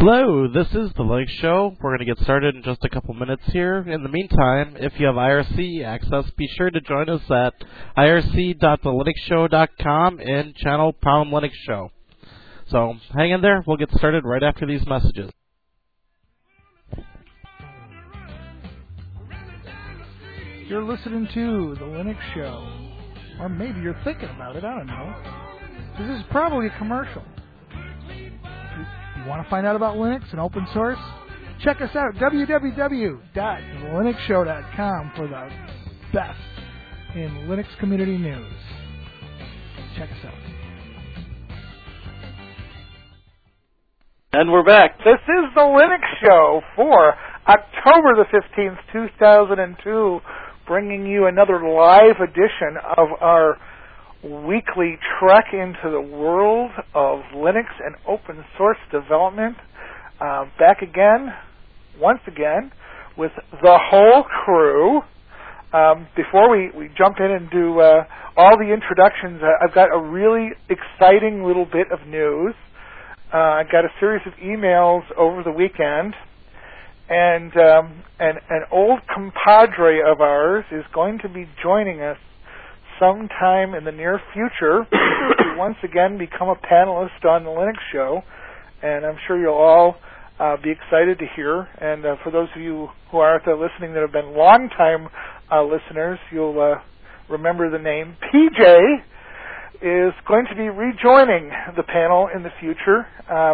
Hello, this is the Linux Show. We're going to get started in just a couple minutes here. In the meantime, if you have IRC access, be sure to join us at irc.thelinuxshow.com and channel #Linux Show. So hang in there. We'll get started right after these messages. You're listening to the Linux Show. Or maybe you're thinking about it, I don't know. This is probably a commercial. You want to find out about Linux and open source? Check us out, www.thelinuxshow.com, for the best in Linux community news. Check us out. And we're back. This is the Linux Show for October the 15th, 2002, bringing you another live edition of our weekly trek into the world of Linux and open source development. Back again, once again, with the whole crew. Before we jump in and do all the introductions, I've got a really exciting little bit of news. I got a series of emails over the weekend, and an old compadre of ours is going to be joining us sometime in the near future to once again become a panelist on the Linux Show, and I'm sure you'll all be excited to hear. And for those of you who are out there listening that have been long-time listeners, you'll remember the name. PJ is going to be rejoining the panel in the future,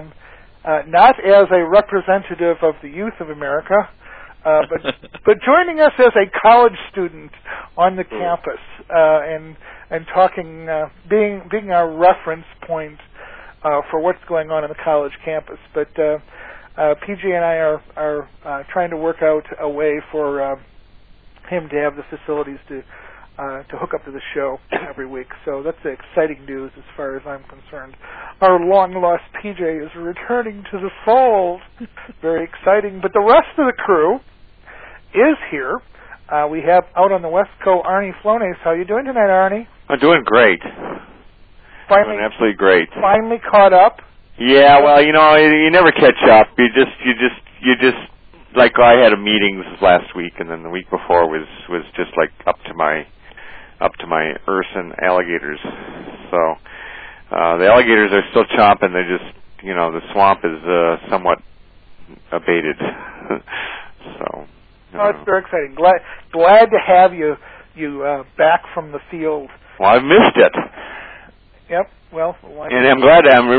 not as a representative of the youth of America, but joining us as a college student on the campus, and talking, being our reference point for what's going on the college campus. But PJ and I are trying to work out a way for him to have the facilities to hook up to the show every week. So that's exciting news as far as I'm concerned. Our long-lost PJ is returning to the fold. Very exciting. But the rest of the crew is here. We have out on the West Coast Arnie Flones. How are you doing tonight, Arnie? I'm doing great. Finally, doing absolutely great. Finally caught up. Yeah, well, you never catch up. You just like I had a meeting last week, and then the week before was just like up to my Urson alligators. So the alligators are still chomping. They just the swamp is somewhat abated. So. Oh, it's very exciting. Glad to have you back from the field. Well, I've missed it. Yep. Well, and I'm glad. I'm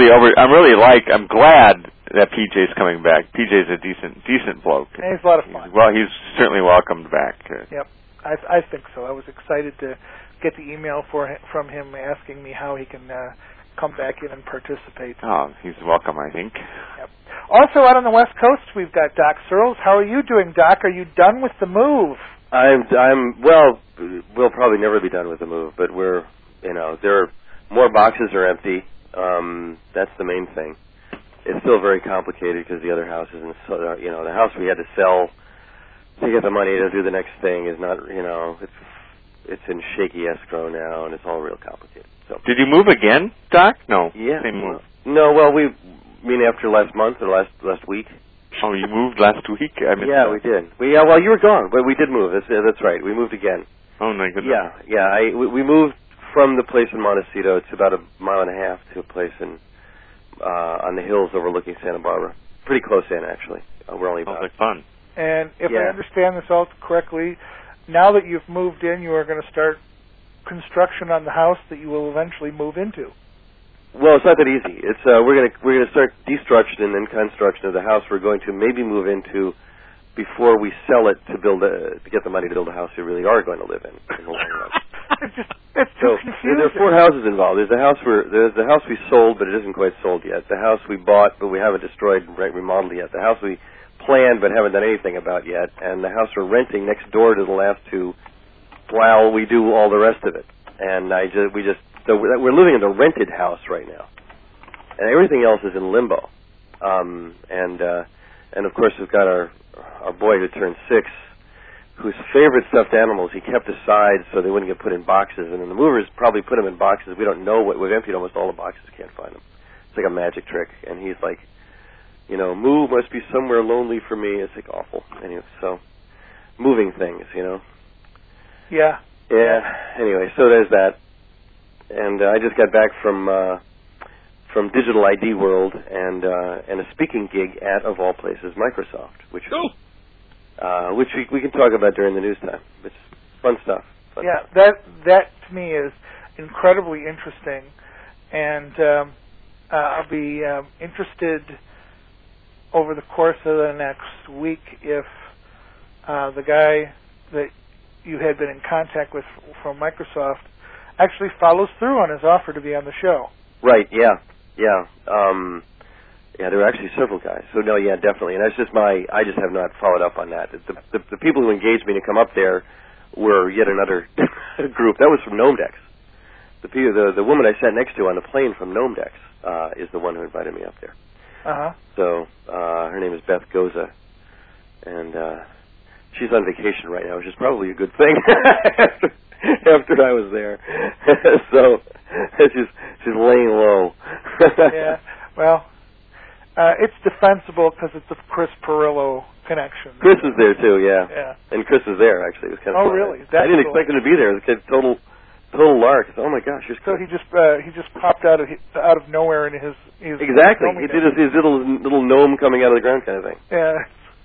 glad that PJ's coming back. PJ's a decent bloke. And he's a lot of fun. Well, he's certainly welcomed back. Yep. I think so. I was excited to get the email from him asking me how he can come back in and participate. Oh, he's welcome, I think. Yep. Also out on the West Coast, we've got Doc Searles. How are you doing, Doc? Are you done with the move? Well, we'll probably never be done with the move, but there are more boxes are empty. That's the main thing. It's still very complicated because the other house isn't, the house we had to sell to get the money to do the next thing is not, it's in shaky escrow now, and it's all real complicated. So. Did you move again, Doc? No. Yeah. Same move. No, well, after last month or last week. Oh, you moved last week? Yeah, we did. Well, you were gone, but we did move. That's right. We moved again. Oh, my goodness. Yeah. We moved from the place in Montecito. It's about a mile and a half to a place on the hills overlooking Santa Barbara. Pretty close in, actually. We're only about. Sounds like fun. And if I understand this all correctly, now that you've moved in, you are going to start construction on the house that you will eventually move into. Well, it's not that easy. It's we're gonna start destruction and then construction of the house we're going to maybe move into before we sell it to get the money to build a house we really are going to live in the long run. It's too confusing. There are 4 houses involved. There's the house we sold, but it isn't quite sold yet. The house we bought, but we haven't destroyed and remodeled yet. The house we planned but haven't done anything about yet, and the house we're renting next door to the last 2 while we do all the rest of it. And so we're living in the rented house right now, and everything else is in limbo. And of course we've got our boy who turned 6, whose favorite stuffed animals he kept aside so they wouldn't get put in boxes, and then the movers probably put them in boxes. We don't know we've emptied almost all the boxes, can't find them. It's like a magic trick, and he's like move must be somewhere lonely for me. It's like awful. Anyway, so moving things, Yeah. Yeah. Anyway, so there's that. And I just got back from Digital ID World and a speaking gig at, of all places, Microsoft, which we can talk about during the news time. It's fun stuff. That to me is incredibly interesting, and I'll be interested over the course of the next week if the guy that you had been in contact with from Microsoft actually follows through on his offer to be on the show. Right, yeah. There were actually several guys. So, no, yeah, definitely. And that's just I just have not followed up on that. The people who engaged me to come up there were yet another group. That was from Gnomedex. The woman I sat next to on the plane from Gnomedex is the one who invited me up there. Uh-huh. So, her name is Beth Goza. And she's on vacation right now, which is probably a good thing after I was there. So she's laying low. Yeah, well, it's defensible because it's a Chris Pirillo connection. Chris is there too, yeah. Yeah. And Chris is there actually. It was kind of Oh, fun. really? I didn't expect him to be there. The kid, total lark. Oh my gosh, you're so he just popped out of nowhere in his exactly. He did his little gnome coming out of the ground kind of thing. Yeah.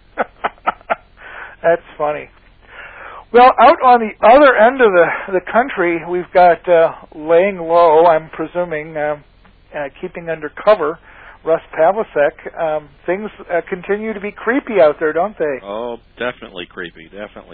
That's funny. Well, out on the other end of the country, we've got laying low, I'm presuming, keeping under cover, Russ Pavlicek. Things continue to be creepy out there, don't they? Oh, definitely creepy.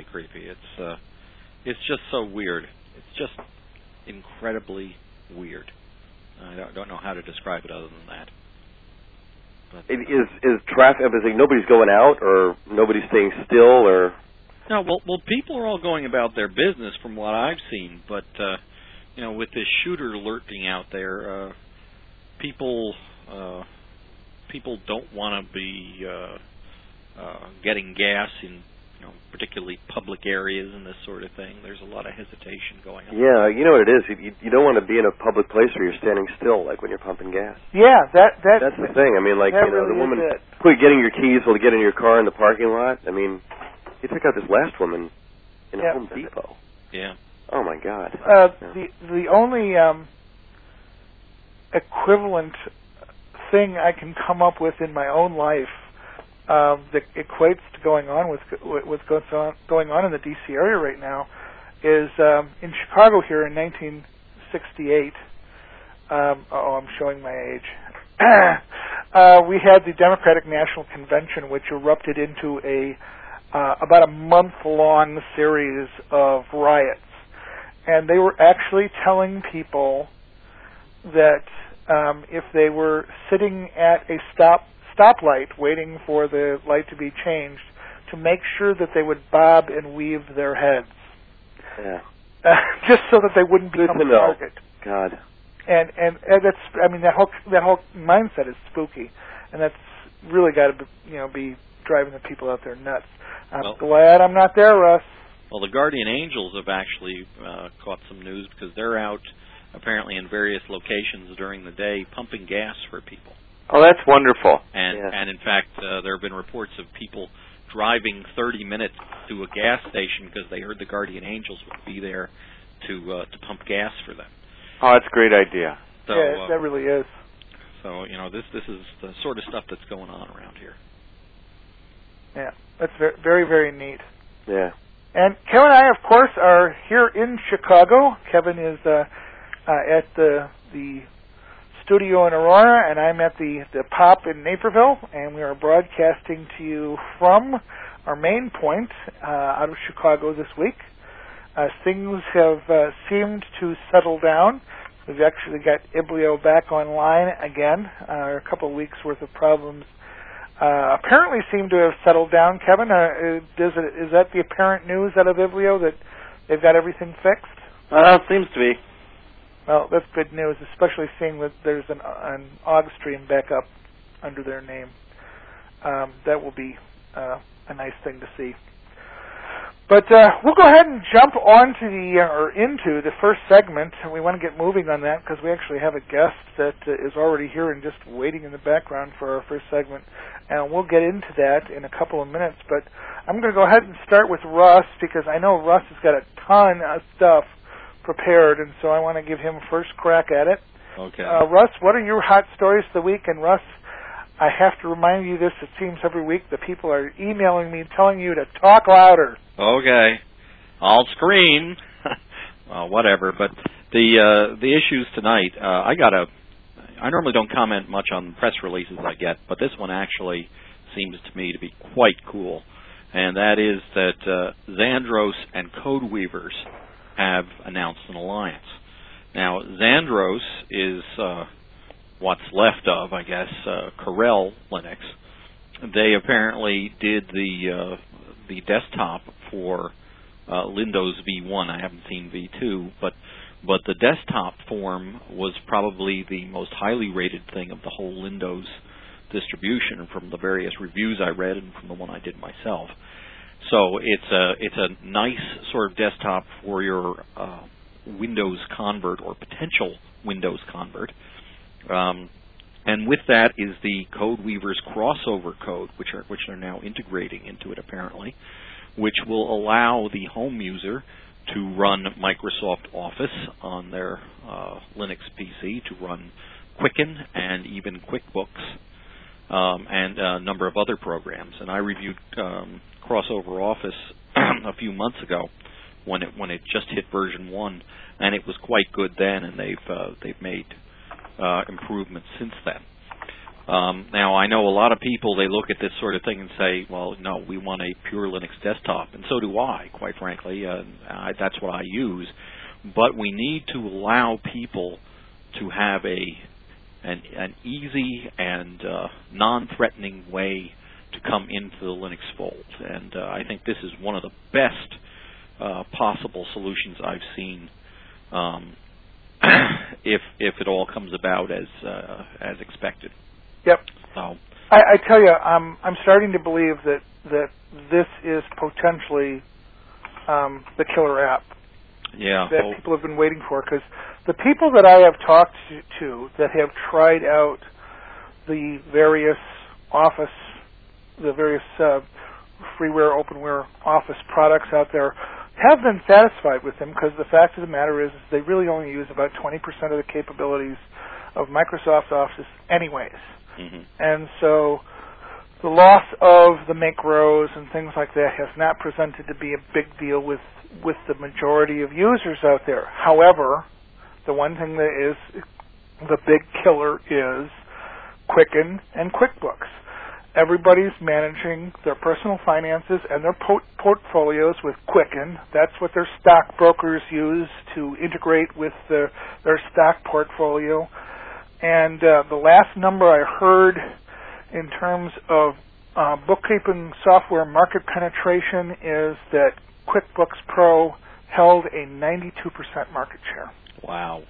It's just so weird. It's just incredibly weird. I don't know how to describe it other than that. But, is traffic? Nobody's going out, or nobody's staying still, or? No, well, people are all going about their business from what I've seen, but with this shooter lurking out there, people don't want to be getting gas in particularly public areas and this sort of thing. There's a lot of hesitation going on. Yeah, you know what it is. You don't want to be in a public place where you're standing still, like when you're pumping gas. Yeah, that's the thing. I mean, like really the woman getting your keys while to get in your car in the parking lot. I mean, you took out this last woman in a Home Depot. Yeah. Oh my God. The only equivalent thing I can come up with in my own life that equates to going on with what's going on in the D.C. area right now is in Chicago here in 1968. I'm showing my age. We had the Democratic National Convention, which erupted into about a month-long series of riots, and they were actually telling people that if they were sitting at a stoplight waiting for the light to be changed, to make sure that they would bob and weave their heads. Yeah. Just so that they wouldn't become a target. God. And that's, I mean, that whole mindset is spooky, and that's really got to be driving the people out there nuts. I'm glad I'm not there, Russ. Well, the Guardian Angels have actually caught some news because they're out apparently in various locations during the day pumping gas for people. Oh, that's wonderful. And in fact, there have been reports of people driving 30 minutes to a gas station because they heard the Guardian Angels would be there to pump gas for them. Oh, that's a great idea. So, yeah, that really is. So, this is the sort of stuff that's going on around here. Yeah, that's very, very, very neat. Yeah. And Kevin and I, of course, are here in Chicago. Kevin is at the studio in Aurora, and I'm at the Pop in Naperville, and we are broadcasting to you from our main point out of Chicago this week. Things have seemed to settle down. We've actually got Iblio back online again. A couple of weeks' worth of problems apparently seem to have settled down. Kevin, is that the apparent news out of Iblio, that they've got everything fixed? It seems to be. Well, that's good news, especially seeing that there's an Augstream backup under their name. That will be a nice thing to see. But we'll go ahead and jump into the first segment, and we want to get moving on that because we actually have a guest that is already here and just waiting in the background for our first segment, and we'll get into that in a couple of minutes. But I'm going to go ahead and start with Russ because I know Russ has got a ton of stuff prepared, and so I want to give him first crack at it. Okay. Russ, what are your hot stories of the week? And Russ, I have to remind you this, it seems every week the people are emailing me telling you to talk louder. Okay. I'll scream. Well, whatever. But the issues tonight, I normally don't comment much on press releases I get, but this one actually seems to me to be quite cool. And that is that Xandros and Codeweavers have announced an alliance. Now, Xandros is what's left of, I guess, Corel Linux. They apparently did the desktop for Windows V1. I haven't seen V2, but the desktop form was probably the most highly rated thing of the whole Windows distribution from the various reviews I read and from the one I did myself. So it's a nice sort of desktop for your Windows convert or potential Windows convert. And with that is the Codeweavers crossover code, which they're now integrating into it apparently, which will allow the home user to run Microsoft Office on their Linux PC, to run Quicken and even QuickBooks, and a number of other programs. And I reviewed Crossover Office a few months ago when it just hit version 1, and it was quite good then, and they've made improvements since then. Now, I know a lot of people, they look at this sort of thing and say, well, no, we want a pure Linux desktop, and so do I, quite frankly. That's what I use. But we need to allow people to have an easy and non-threatening way to come into the Linux fold. And I think this is one of the best possible solutions I've seen, if it all comes about as expected. Yep. So I tell you, I'm starting to believe that this is potentially the killer app that people have been waiting for. Because the people that I have talked to that have tried out the various Office, the various freeware, openware Office products out there have been satisfied with them, because the fact of the matter is they really only use about 20% of the capabilities of Microsoft Office anyways. Mm-hmm. And so the loss of the macros and things like that has not presented to be a big deal with the majority of users out there. However, the one thing that is the big killer is Quicken and QuickBooks. Everybody's managing their personal finances and their portfolios with Quicken. That's what their stockbrokers use to integrate with their stock portfolio. And the last number I heard in terms of bookkeeping software market penetration is that QuickBooks Pro held a 92% market share. Wow.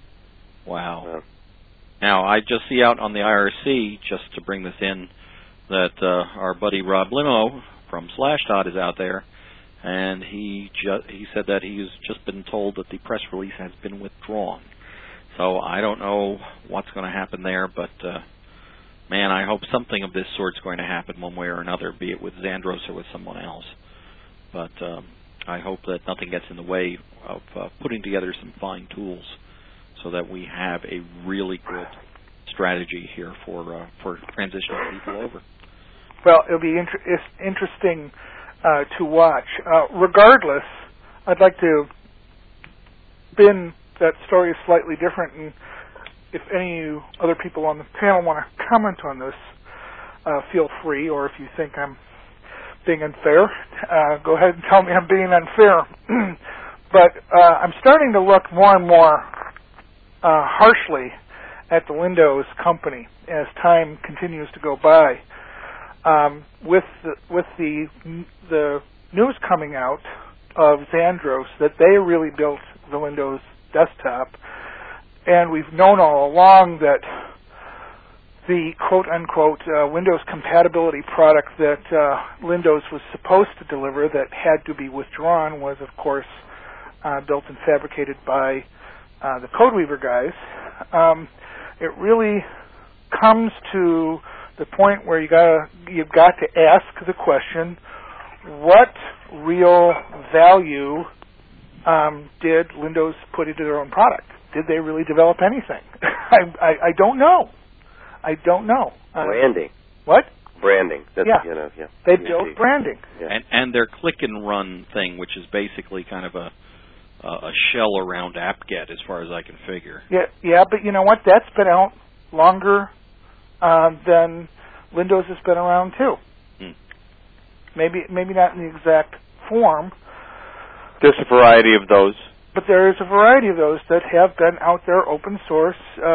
Now, I just see out on the IRC, just to bring this in, that our buddy Rob Limo from Slashdot is out there, and he said that he's just been told that the press release has been withdrawn. So I don't know what's going to happen there, but man, I hope something of this sort's going to happen one way or another, be it with Xandros or with someone else. But I hope that nothing gets in the way of putting together some fine tools so that we have a really good strategy here for transitioning people over. Well, it'll be interesting to watch. Regardless, I'd like to spin that story is slightly different, and if any other people on the panel want to comment on this, feel free, or if you think I'm being unfair, go ahead and tell me I'm being unfair. But I'm starting to look more and more harshly at the Windows company as time continues to go by. With the news coming out of Xandros that they really built the Windows desktop, and we've known all along that the quote-unquote Windows compatibility product that Windows was supposed to deliver that had to be withdrawn was, of course, built and fabricated by the CodeWeaver guys. It really comes to the point where you've got to ask the question, what real value did Windows put into their own product? Did they really develop anything? I don't know. I don't know. Branding. What? Branding. That's, yeah. You know, yeah. They built branding. Yeah. And their click and run thing, which is basically kind of a shell around apt-get, as far as I can figure. Yeah, but you know what? That's been out longer than Windows has been around too. Maybe not in the exact form. There's a variety of those. But there is a variety of those that have been out there, open source.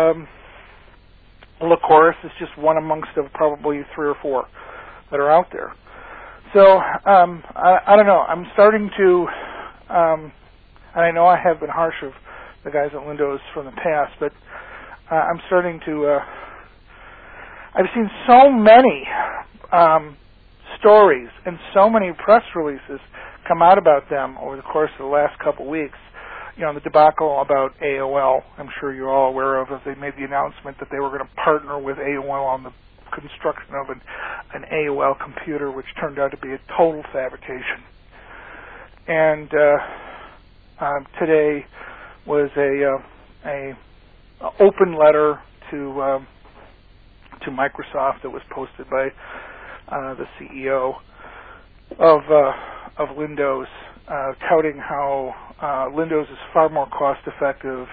Lycoris is just one amongst probably 3 or 4 that are out there. So I don't know. I'm starting to, and I know I have been harsh of the guys at Windows from the past, but I'm starting to. I've seen so many stories and so many press releases come out about them over the course of the last couple weeks. You know, the debacle about AOL, I'm sure you're all aware of, as they made the announcement that they were going to partner with AOL on the construction of an AOL computer, which turned out to be a total fabrication. And today was a open letter to Microsoft that was posted by the CEO of Windows, touting how Windows is far more cost-effective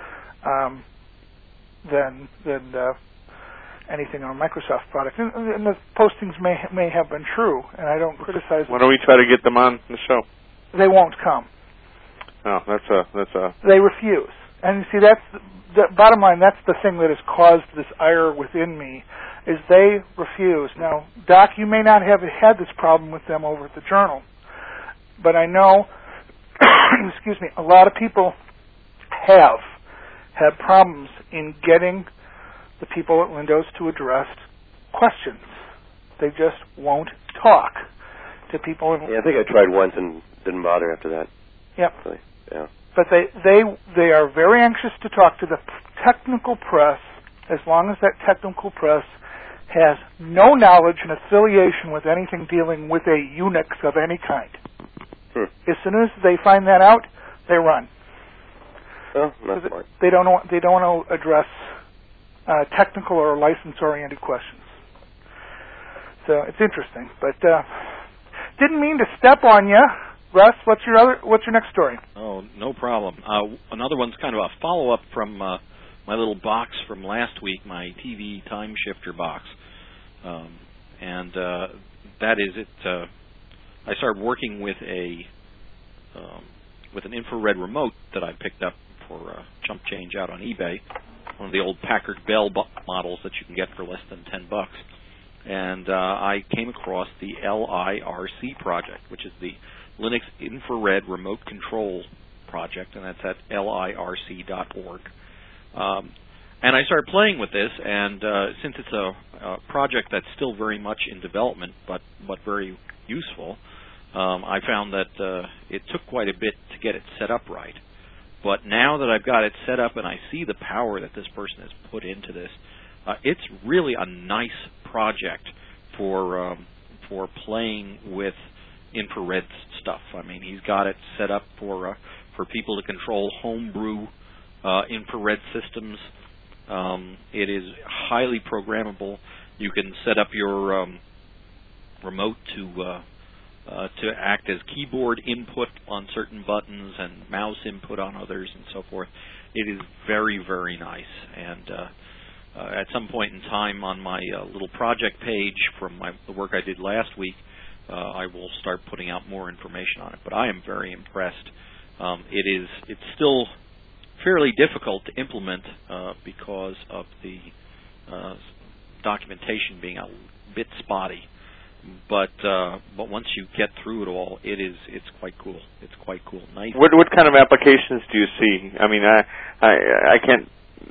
than anything on a Microsoft product. And the postings may have been true, and I don't criticize them. Why don't we try to get them on the show? They won't come. Oh, that's a. They refuse. And you see, that's the bottom line. That's the thing that has caused this ire within me, is they refuse. Now, Doc, you may not have had this problem with them over at the Journal, but I know, excuse me, a lot of people have had problems in getting the people at Windows to address questions. They just won't talk to people. Yeah, I think I tried once and didn't bother after that. Yep. Really. Yeah. But they are very anxious to talk to the technical press, as long as that technical press has no knowledge and affiliation with anything dealing with a Unix of any kind. As soon as they find that out, they run. Well, that's smart. They don't want to address technical or license-oriented questions. So it's interesting, but didn't mean to step on you, Russ. What's your next story? Oh, no problem. Another one's kind of a follow-up from my little box from last week, my TV time shifter box, and that is it. I started working with an infrared remote that I picked up for chump change out on eBay, one of the old Packard Bell models that you can get for less than $10. And I came across the LIRC project, which is the Linux Infrared Remote Control Project, and that's at lirc.org. And I started playing with this, and since it's a project that's still very much in development, but very useful, I found that it took quite a bit to get it set up right. But now that I've got it set up and I see the power that this person has put into this, it's really a nice project for playing with infrared stuff. I mean, he's got it set up for people to control homebrew infrared systems. It is highly programmable. You can set up your remote to act as keyboard input on certain buttons and mouse input on others and so forth. It is very, very nice. And at some point in time on my little project page from the work I did last week, I will start putting out more information on it. But I am very impressed. It's still fairly difficult to implement because of the documentation being a bit spotty. But once you get through it all, it's quite cool. It's quite cool. Nice. What kind of applications do you see? I mean, I can't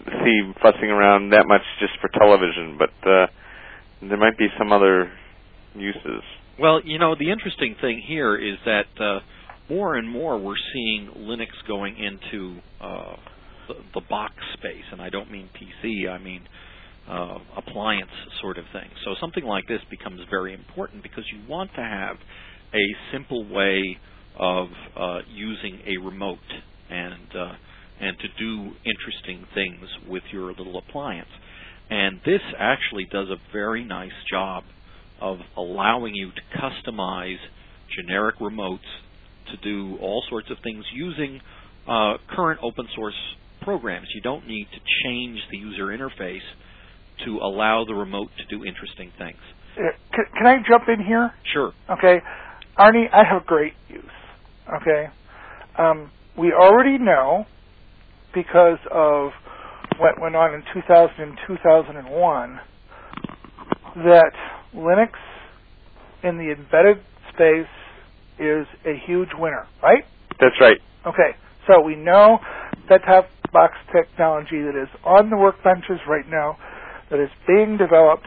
to see fussing around that much just for television, but there might be some other uses. Well, the interesting thing here is that more and more we're seeing Linux going into the box space, and I don't mean PC, I mean appliance sort of thing. So something like this becomes very important because you want to have a simple way of using a remote and to do interesting things with your little appliance. And this actually does a very nice job of allowing you to customize generic remotes to do all sorts of things using current open source programs. You don't need to change the user interface to allow the remote to do interesting things. Can I jump in here? Sure. Okay. Arnie, I have great use. Okay. We already know, because of what went on in 2000 and 2001, that Linux in the embedded space is a huge winner, right? That's right. Okay. So we know that top box technology that is on the workbenches right now, that is being developed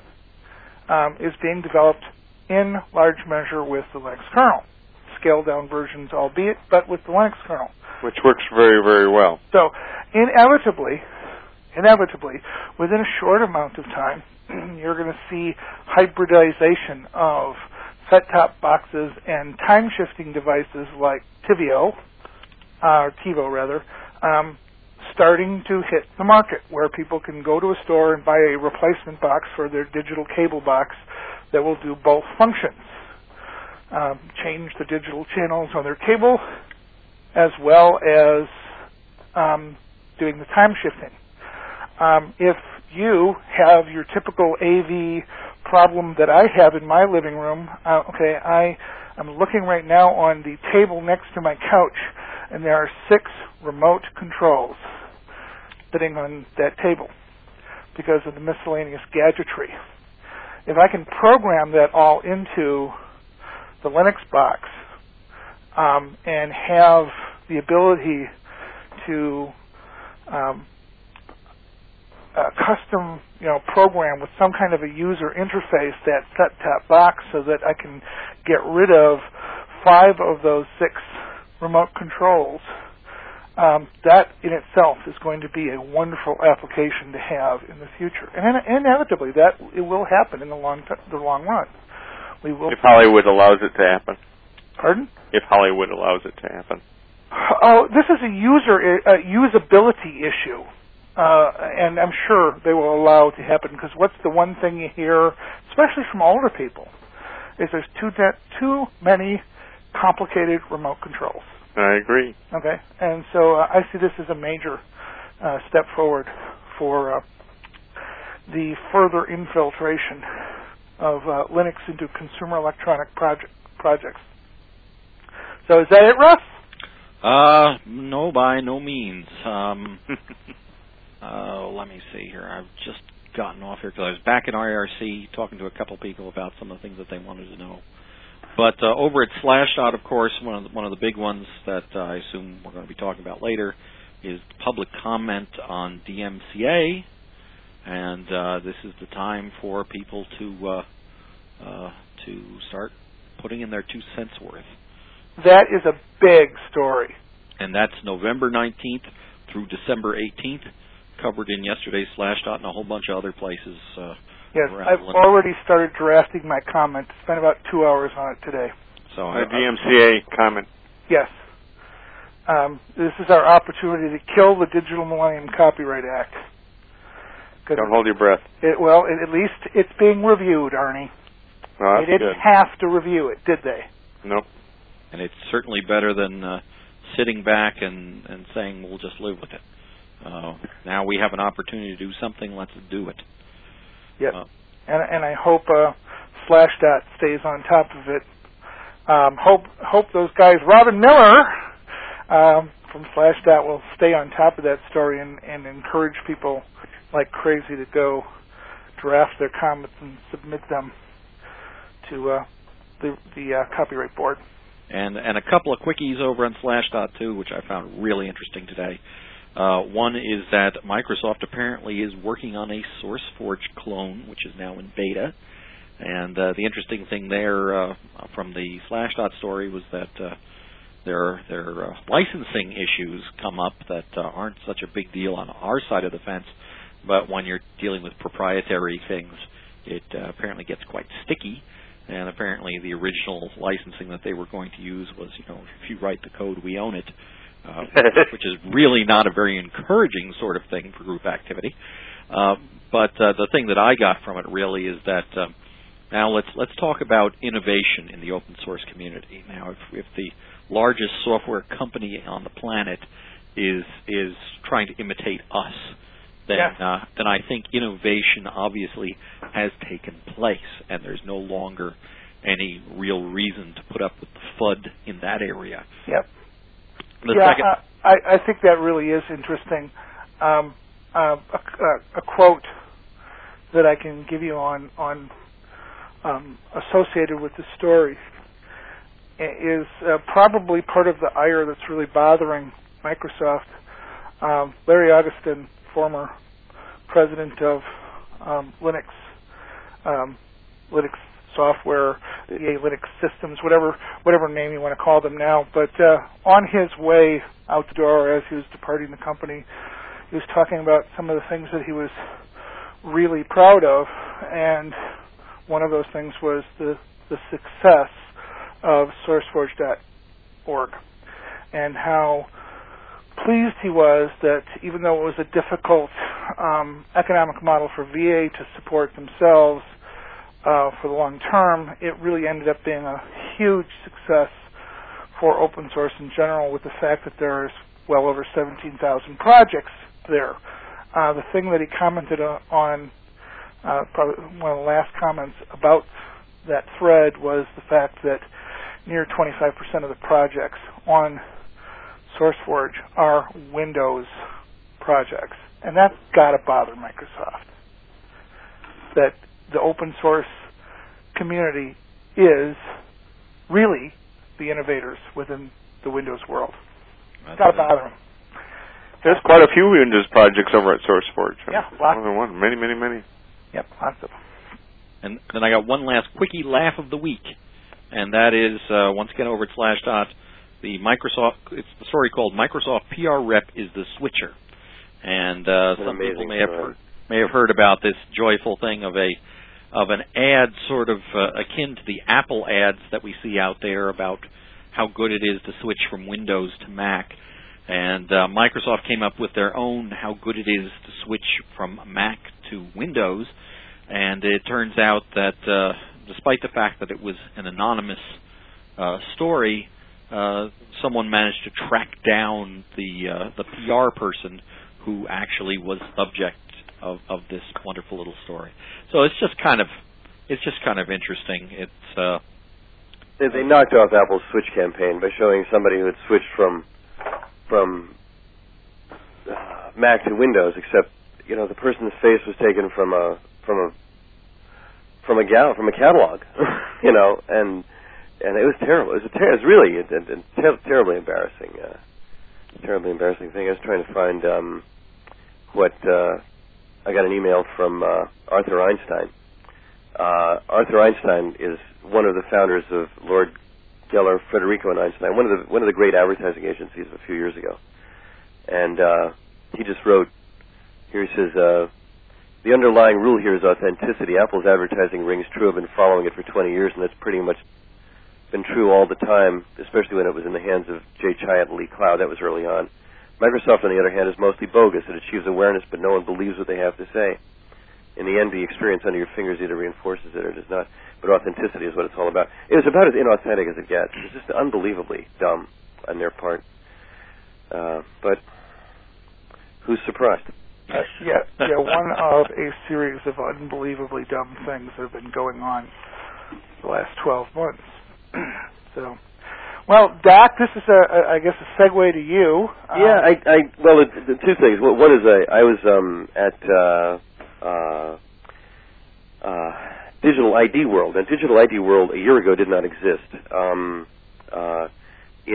in large measure with the Linux kernel. Scaled down versions, albeit, but with the Linux kernel. Which works very, very well. So, inevitably, within a short amount of time, you're going to see hybridization of set-top boxes and time-shifting devices like TiVo, starting to hit the market, where people can go to a store and buy a replacement box for their digital cable box that will do both functions. Change the digital channels on their cable, as well as doing the time shifting. If you have your typical AV problem that I have in my living room, I'm looking right now on the table next to my couch, and there are 6 remote controls sitting on that table because of the miscellaneous gadgetry. If I can program that all into the Linux box and have the ability to custom, program with some kind of a user interface that set-top box so that I can get rid of 5 of those 6 remote controls, that in itself is going to be a wonderful application to have in the future. And inevitably, that it will happen in the long run. We will. If Hollywood allows it to happen. Pardon? If Hollywood allows it to happen. Oh, this is a usability issue, and I'm sure they will allow it to happen, because what's the one thing you hear, especially from older people, is there's too many complicated remote controls. I agree. Okay, and so I see this as a major step forward for the further infiltration of Linux into consumer electronic projects. So is that it, Russ? No, by no means. Let me see here. I've just gotten off here because I was back in IRC talking to a couple people about some of the things that they wanted to know. But over at Slashdot, of course, one of the big ones that I assume we're going to be talking about later is public comment on DMCA, and this is the time for people to start putting in their 2 cents worth. That is a big story. And that's November 19th through December 18th, covered in yesterday's Slashdot and a whole bunch of other places. Yes, I've already started drafting my comment. Spent about 2 hours on it today. So DMCA comment. Yes. This is our opportunity to kill the Digital Millennium Copyright Act. Don't hold your breath. At least it's being reviewed, Arnie. Oh, they didn't have to review it, did they? Nope. And it's certainly better than sitting back and saying we'll just live with it. Now we have an opportunity to do something. Let's do it. Yep. And I hope Slashdot stays on top of it. Hope those guys, Robin Miller from Slashdot, will stay on top of that story and encourage people like crazy to go draft their comments and submit them to the Copyright Board. And a couple of quickies over on Slashdot too, which I found really interesting today. One is that Microsoft apparently is working on a SourceForge clone, which is now in beta. And the interesting thing there from the Slashdot story was that their licensing issues come up that aren't such a big deal on our side of the fence, but when you're dealing with proprietary things, it apparently gets quite sticky. And apparently the original licensing that they were going to use was, if you write the code, we own it, which is really not a very encouraging sort of thing for group activity. But the thing that I got from it really is that now let's talk about innovation in the open source community. Now, if the largest software company on the planet is trying to imitate us, then I think innovation obviously has taken place, and there's no longer any real reason to put up with the FUD in that area. Yep. I think that really is interesting. A quote that I can give you on associated with the story is probably part of the ire that's really bothering Microsoft. Larry Augustin, former president of Linux software, EA Linux systems, whatever name you want to call them now. But on his way out the door as he was departing the company, he was talking about some of the things that he was really proud of, and one of those things was the success of SourceForge.org, and how pleased he was that even though it was a difficult economic model for VA to support themselves for the long term, it really ended up being a huge success for open source in general, with the fact that there's well over 17,000 projects there. The thing that he commented on, probably one of the last comments about that thread, was the fact that near 25% of the projects on SourceForge are Windows projects. And that's got to bother Microsoft, that the open source community is really the innovators within the Windows world. It's got to bother them. There's quite a few Windows projects over at SourceForge. Yeah, lots. More than one. Many. Yep, lots of them. And then I got one last quickie laugh of the week, and that is, once again over at Slashdot, it's the story called Microsoft PR Rep is the Switcher. And some people may have heard about this joyful thing of an ad sort of akin to the Apple ads that we see out there about how good it is to switch from Windows to Mac. And Microsoft came up with their own how good it is to switch from Mac to Windows. And it turns out that despite the fact that it was an anonymous story, someone managed to track down the PR person who actually was subject of this wonderful little story. So it's just kind of interesting. It's they knocked off Apple's Switch campaign by showing somebody who had switched from Mac to Windows, except the person's face was taken from a catalog, and it was terrible. It was really a terribly embarrassing thing. I was trying to find what I got an email from Arthur Einstein. Arthur Einstein is one of the founders of Lord Geller, Federico, and Einstein, one of the great advertising agencies a few years ago. And he just wrote here. He says, the underlying rule here is authenticity. Apple's advertising rings true. I've been following it for 20 years, and that's pretty much been true all the time, especially when it was in the hands of Jay Chiat and Lee Cloud. That was early on. Microsoft, on the other hand, is mostly bogus. It achieves awareness, but no one believes what they have to say. In the end, the experience under your fingers either reinforces it or does not. But authenticity is what it's all about. It was about as inauthentic as it gets. It's just unbelievably dumb on their part. But who's surprised? Yeah, one of a series of unbelievably dumb things that have been going on the last 12 months. So, well, Doc, this is I guess a segue to you. Yeah, well, two things. One is I was at Digital ID World, and Digital ID World a year ago did not exist.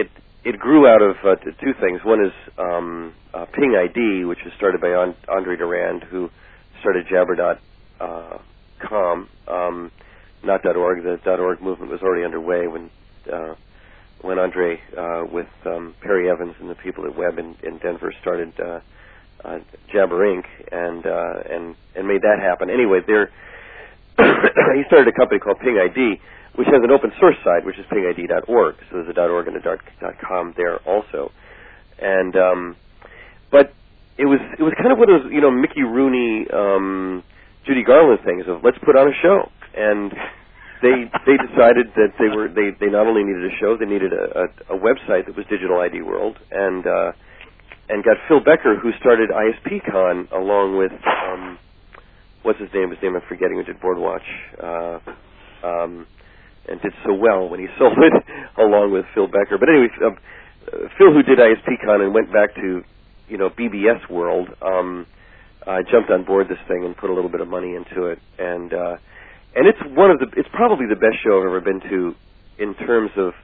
it grew out of two things. One is Ping ID, which was started by Andre Durand, who started Jabber.com, not .org. The .org movement was already underway when Andre, with Perry Evans and the people at Web in Denver, started Jabber Inc. and made that happen. Anyway, he started a company called Ping ID, which has an open source site, which is pingid.org. So there's a .org and a .com there also. And but it was kind of one of those, Mickey Rooney, Judy Garland things of let's put on a show. And they decided that they not only needed a show, they needed a website that was Digital ID World, and got Phil Becker, who started ISPCon along with what's his name? His name I'm forgetting. Who did Boardwatch and did so well when he sold it, along with Phil Becker. But anyway, Phil, who did ISPCon and went back to BBS World, jumped on board this thing and put a little bit of money into it, and it's probably the best show I've ever been to in terms of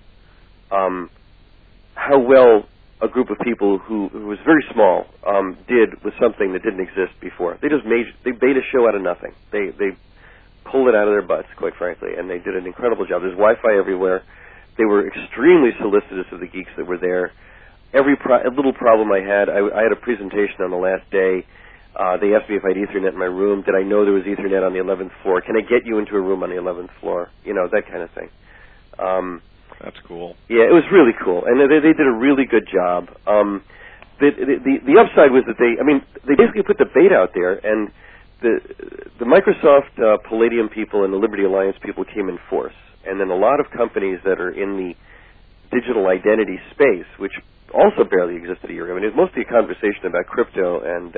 how well a group of people who was very small did with something that didn't exist before. They made a show out of nothing. They pulled it out of their butts, quite frankly, and they did an incredible job. There's Wi-Fi everywhere. They were extremely solicitous of the geeks that were there. Every little problem I had a presentation on the last day. They asked me if I had Ethernet in my room. Did I know there was Ethernet on the 11th floor? Can I get you into a room on the 11th floor? That kind of thing. That's cool. Yeah, it was really cool, and they did a really good job. The upside was that they basically put the bait out there, and the Microsoft Palladium people and the Liberty Alliance people came in force, and then a lot of companies that are in the digital identity space, which also barely existed a year ago. I mean, it was mostly a conversation about crypto and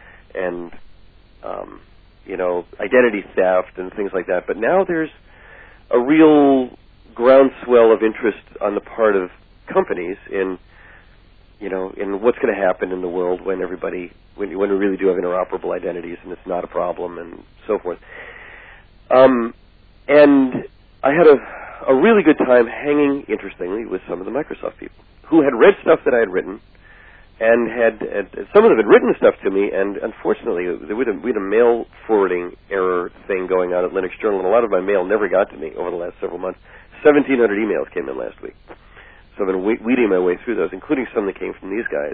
identity theft and things like that. But now there's a real groundswell of interest on the part of companies in what's going to happen in the world when we really do have interoperable identities and it's not a problem and so forth. And I had a really good time hanging, interestingly, with some of the Microsoft people who had read stuff that I had written, and some of them had written stuff to me, and unfortunately, we had a mail forwarding error thing going on at Linux Journal, and a lot of my mail never got to me over the last several months. 1,700 emails came in last week. So I've been weeding my way through those, including some that came from these guys.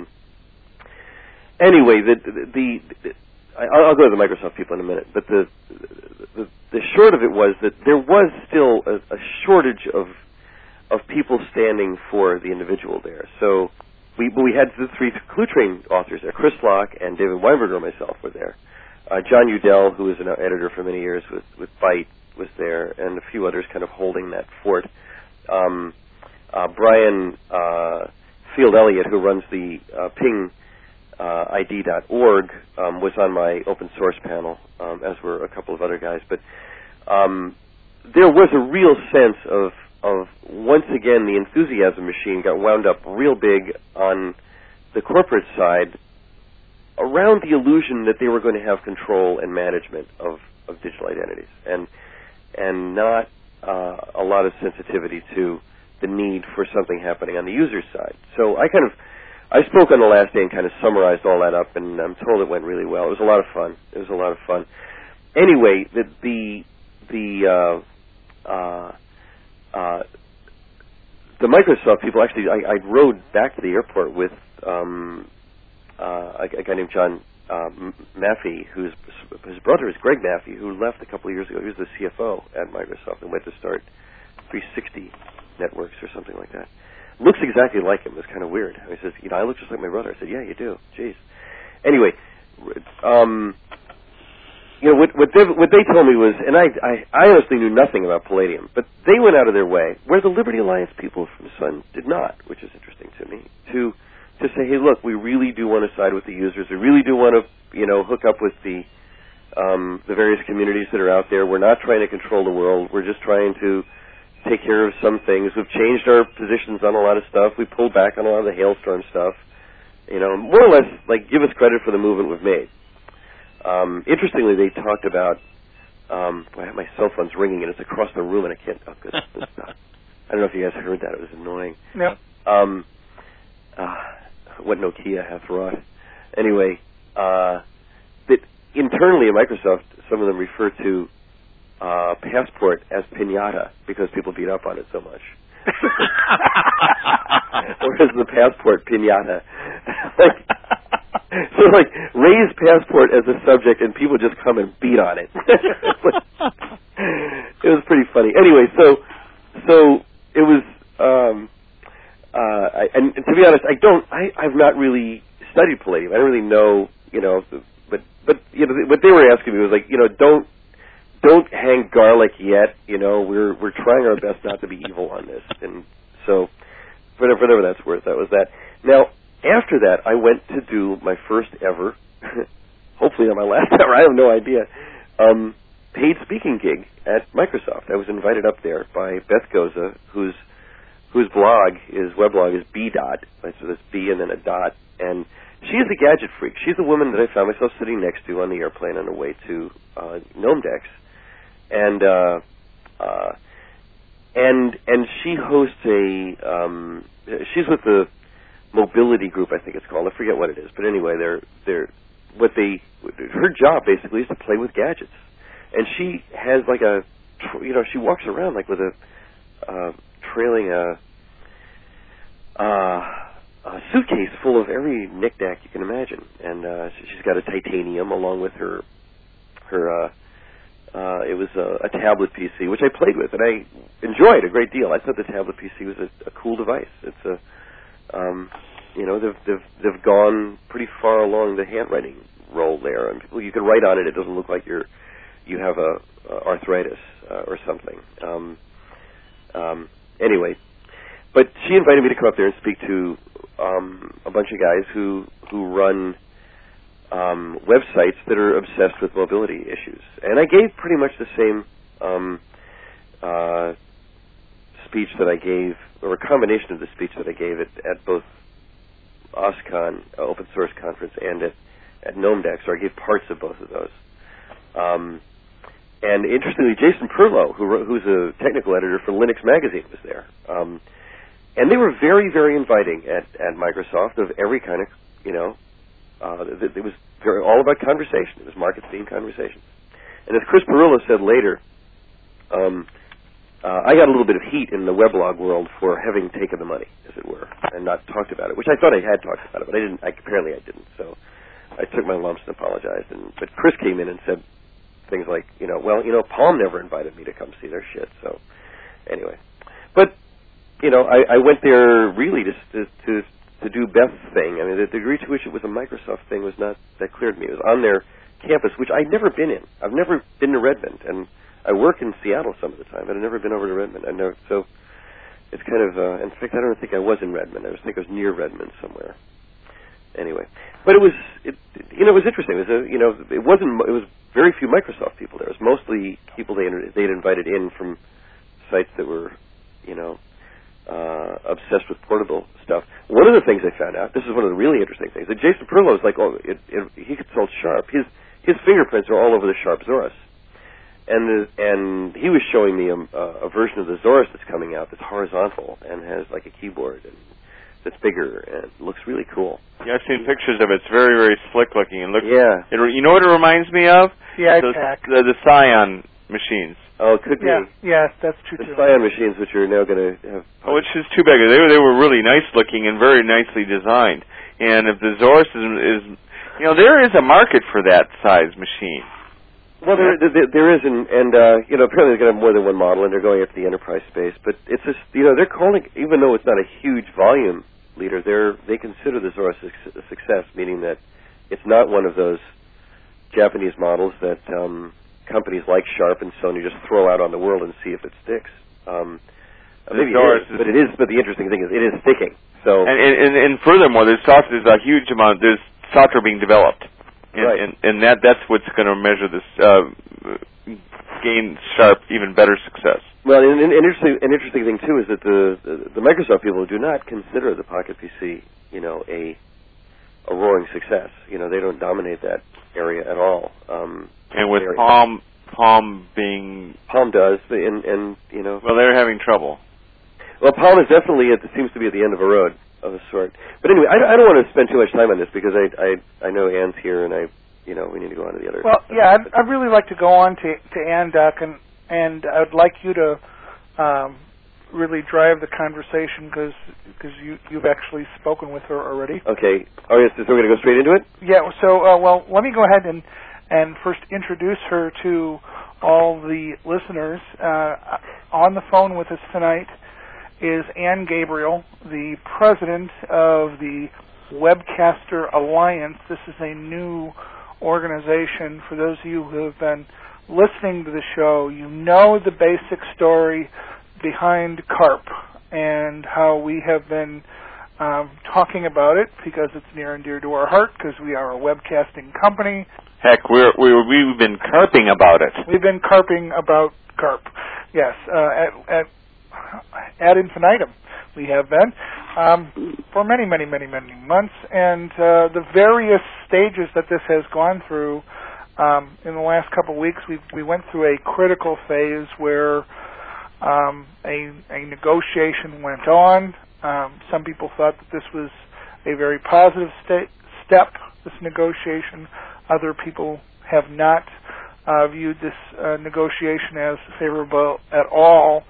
Anyway, I'll go to the Microsoft people in a minute, but the short of it was that there was still a shortage of people standing for the individual there. So we had the three Clue Train authors there. Chris Locke and David Weinberger and myself were there. John Udell, who was an editor for many years with Byte, was there, and a few others kind of holding that fort. Brian Field Elliott, who runs the pingid.org, was on my open source panel, as were a couple of other guys. But there was a real sense of once again the enthusiasm machine got wound up real big on the corporate side around the illusion that they were going to have control and management of digital identities, and not a lot of sensitivity to the need for something happening on the user side. So I spoke on the last day and kind of summarized all that up, and I'm told it went really well. It was a lot of fun. Anyway, the Microsoft people, actually, I rode back to the airport with a guy named John Maffey, his brother is Greg Maffey, who left a couple of years ago. He was the CFO at Microsoft and went to start 360 Networks or something like that. Looks exactly like him. It was kind of weird. He says, I look just like my brother. I said, yeah, you do. Jeez. Anyway, what they told me was, and I honestly knew nothing about Palladium, but they went out of their way, where the Liberty Alliance people from Sun did not, which is interesting to me, to say, hey, look, we really do want to side with the users. We really do want to, hook up with the various communities that are out there. We're not trying to control the world. We're just trying to take care of some things. We've changed our positions on a lot of stuff. We pulled back on a lot of the Hailstorm stuff. More or less, give us credit for the movement we've made. Interestingly, they talked about, my cell phone's ringing and it's across the room and I can't, I don't know if you guys heard that. It was annoying. Yep. what Nokia hath wrought. Anyway, that internally at Microsoft, some of them refer to Passport as Pinata because people beat up on it so much. Or is the Passport Pinata? So raise Passport as a subject and people just come and beat on it. It was pretty funny. Anyway, so it was, and to be honest, I've not really studied Palladium. I don't really know, but what they were asking me was don't hang garlic yet. We're trying our best not to be evil on this. And so, for whatever that's worth, that was that. Now, after that, I went to do my first ever, hopefully not my last ever, I have no idea, paid speaking gig at Microsoft. I was invited up there by Beth Goza, whose weblog is B-Dot, so that's B and then a dot, and she is a gadget freak. She's the woman that I found myself sitting next to on the airplane on the way to Gnomedex. And she hosts she's with the Mobility Group, I think it's called. I forget what it is, but anyway, her job basically is to play with gadgets, and she has she walks around with a trailing a suitcase full of every knick-knack you can imagine, and she's got a Titanium along with her. It was a tablet PC, which I played with, and I enjoyed a great deal. I thought the tablet PC was a cool device. It's they've gone pretty far along the handwriting role there, and you can write on it. It doesn't look like you have arthritis or something. Anyway, but she invited me to come up there and speak to a bunch of guys who run websites that are obsessed with mobility issues. And I gave pretty much the same speech that I gave, or a combination of the speech that I gave at both OSCON, Open Source Conference, and at Gnomedex, or I gave parts of both of those. And interestingly, Jason Perlow, who's a technical editor for Linux Magazine, was there. And they were very, very inviting at Microsoft of every kind of, it was all about conversation. It was market-themed conversations. And as Chris Pirillo said later, I got a little bit of heat in the weblog world for having taken the money, as it were, and not talked about it, which I thought I had talked about it, but I didn't. Apparently I didn't. So I took my lumps and apologized. But Chris came in and said things like, Palm never invited me to come see their shit. So anyway, but I went there really just to do Beth's thing. I mean, the degree to which it was a Microsoft thing was not that clear to me. It was on their campus, which I'd never been in. I've never been to Redmond, and I work in Seattle some of the time, but I've never been over to Redmond. So it's kind of, in fact, I don't think I was in Redmond. I think I was near Redmond somewhere. Anyway, but it was interesting. It was it was very few Microsoft people there. It was mostly people they'd invited in from sites that were, obsessed with portable stuff. One of the things I found out, this is one of the really interesting things, that Jason Perlow is he consults Sharp. His fingerprints are all over the Sharp Zorus. And he was showing me a version of the Zorus that's coming out that's horizontal and has like a keyboard and that's bigger and looks really cool. Yeah, I've seen pictures of it. It's very, very slick looking. And you know what it reminds me of? Yeah, the Psion machines. Oh, it could be. Yeah, that's true. The Psion machines, which are now going to have. Oh, which is too big. They were really nice looking and very nicely designed. And if the Zorus is there is a market for that size machine. Well, there is, and apparently they're going to have more than one model, and they're going after the enterprise space. But it's just, they're calling, even though it's not a huge volume leader, they consider the Zorus a success, meaning that it's not one of those Japanese models that companies like Sharp and Sony just throw out on the world and see if it sticks. Maybe it is, but it is. But the interesting thing is, it is sticking. So, and furthermore, there's a huge amount. There's software being developed. Right. And that's what's going to measure this, gain Sharp even better success. Well, an interesting thing too is that the Microsoft people do not consider the Pocket PC, a roaring success. They don't dominate that area at all. And with Palm being Palm does, and well, they're having trouble. Well, Palm is definitely it seems to be at the end of a road of a sort. But anyway, I don't want to spend too much time on this because I know Ann's here and we need to go on to the other. Well, yeah, I'd really like to go on to Ann, Doc, and I'd like you to really drive the conversation because you've actually spoken with her already. Okay. Oh, yes. So we're going to go straight into it? Yeah. So, well, let me go ahead and first introduce her to all the listeners. On the phone with us tonight is Ann Gabriel, the president of the Webcaster Alliance. This is a new organization. For those of you who have been listening to the show, you know the basic story behind CARP and how we have been talking about it because it's near and dear to our heart because we are a webcasting company. Heck, we've been carping about it. We've been carping about CARP. Yes, ad infinitum we have been for many, many, many, many months. And the various stages that this has gone through in the last couple of weeks, we went through a critical phase where a negotiation went on. Some people thought that this was a very positive step, this negotiation. Other people have not viewed this negotiation as favorable at all,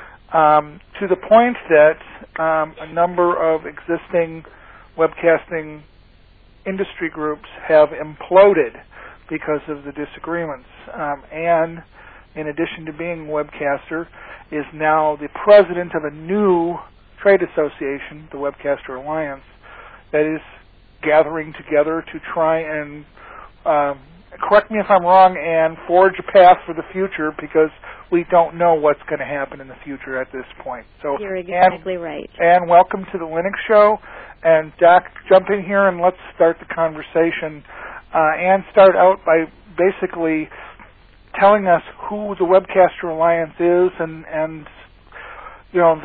to the point that a number of existing webcasting industry groups have imploded because of the disagreements. And in addition to being a webcaster, is now the president of a new trade association, the Webcaster Alliance, that is gathering together to try and, correct me if I'm wrong, and forge a path for the future because we don't know what's going to happen in the future at this point. So, you're exactly right. And welcome to the Linux Show. And Doc, jump in here and let's start the conversation. And start out by basically telling us who the Webcaster Alliance is and you know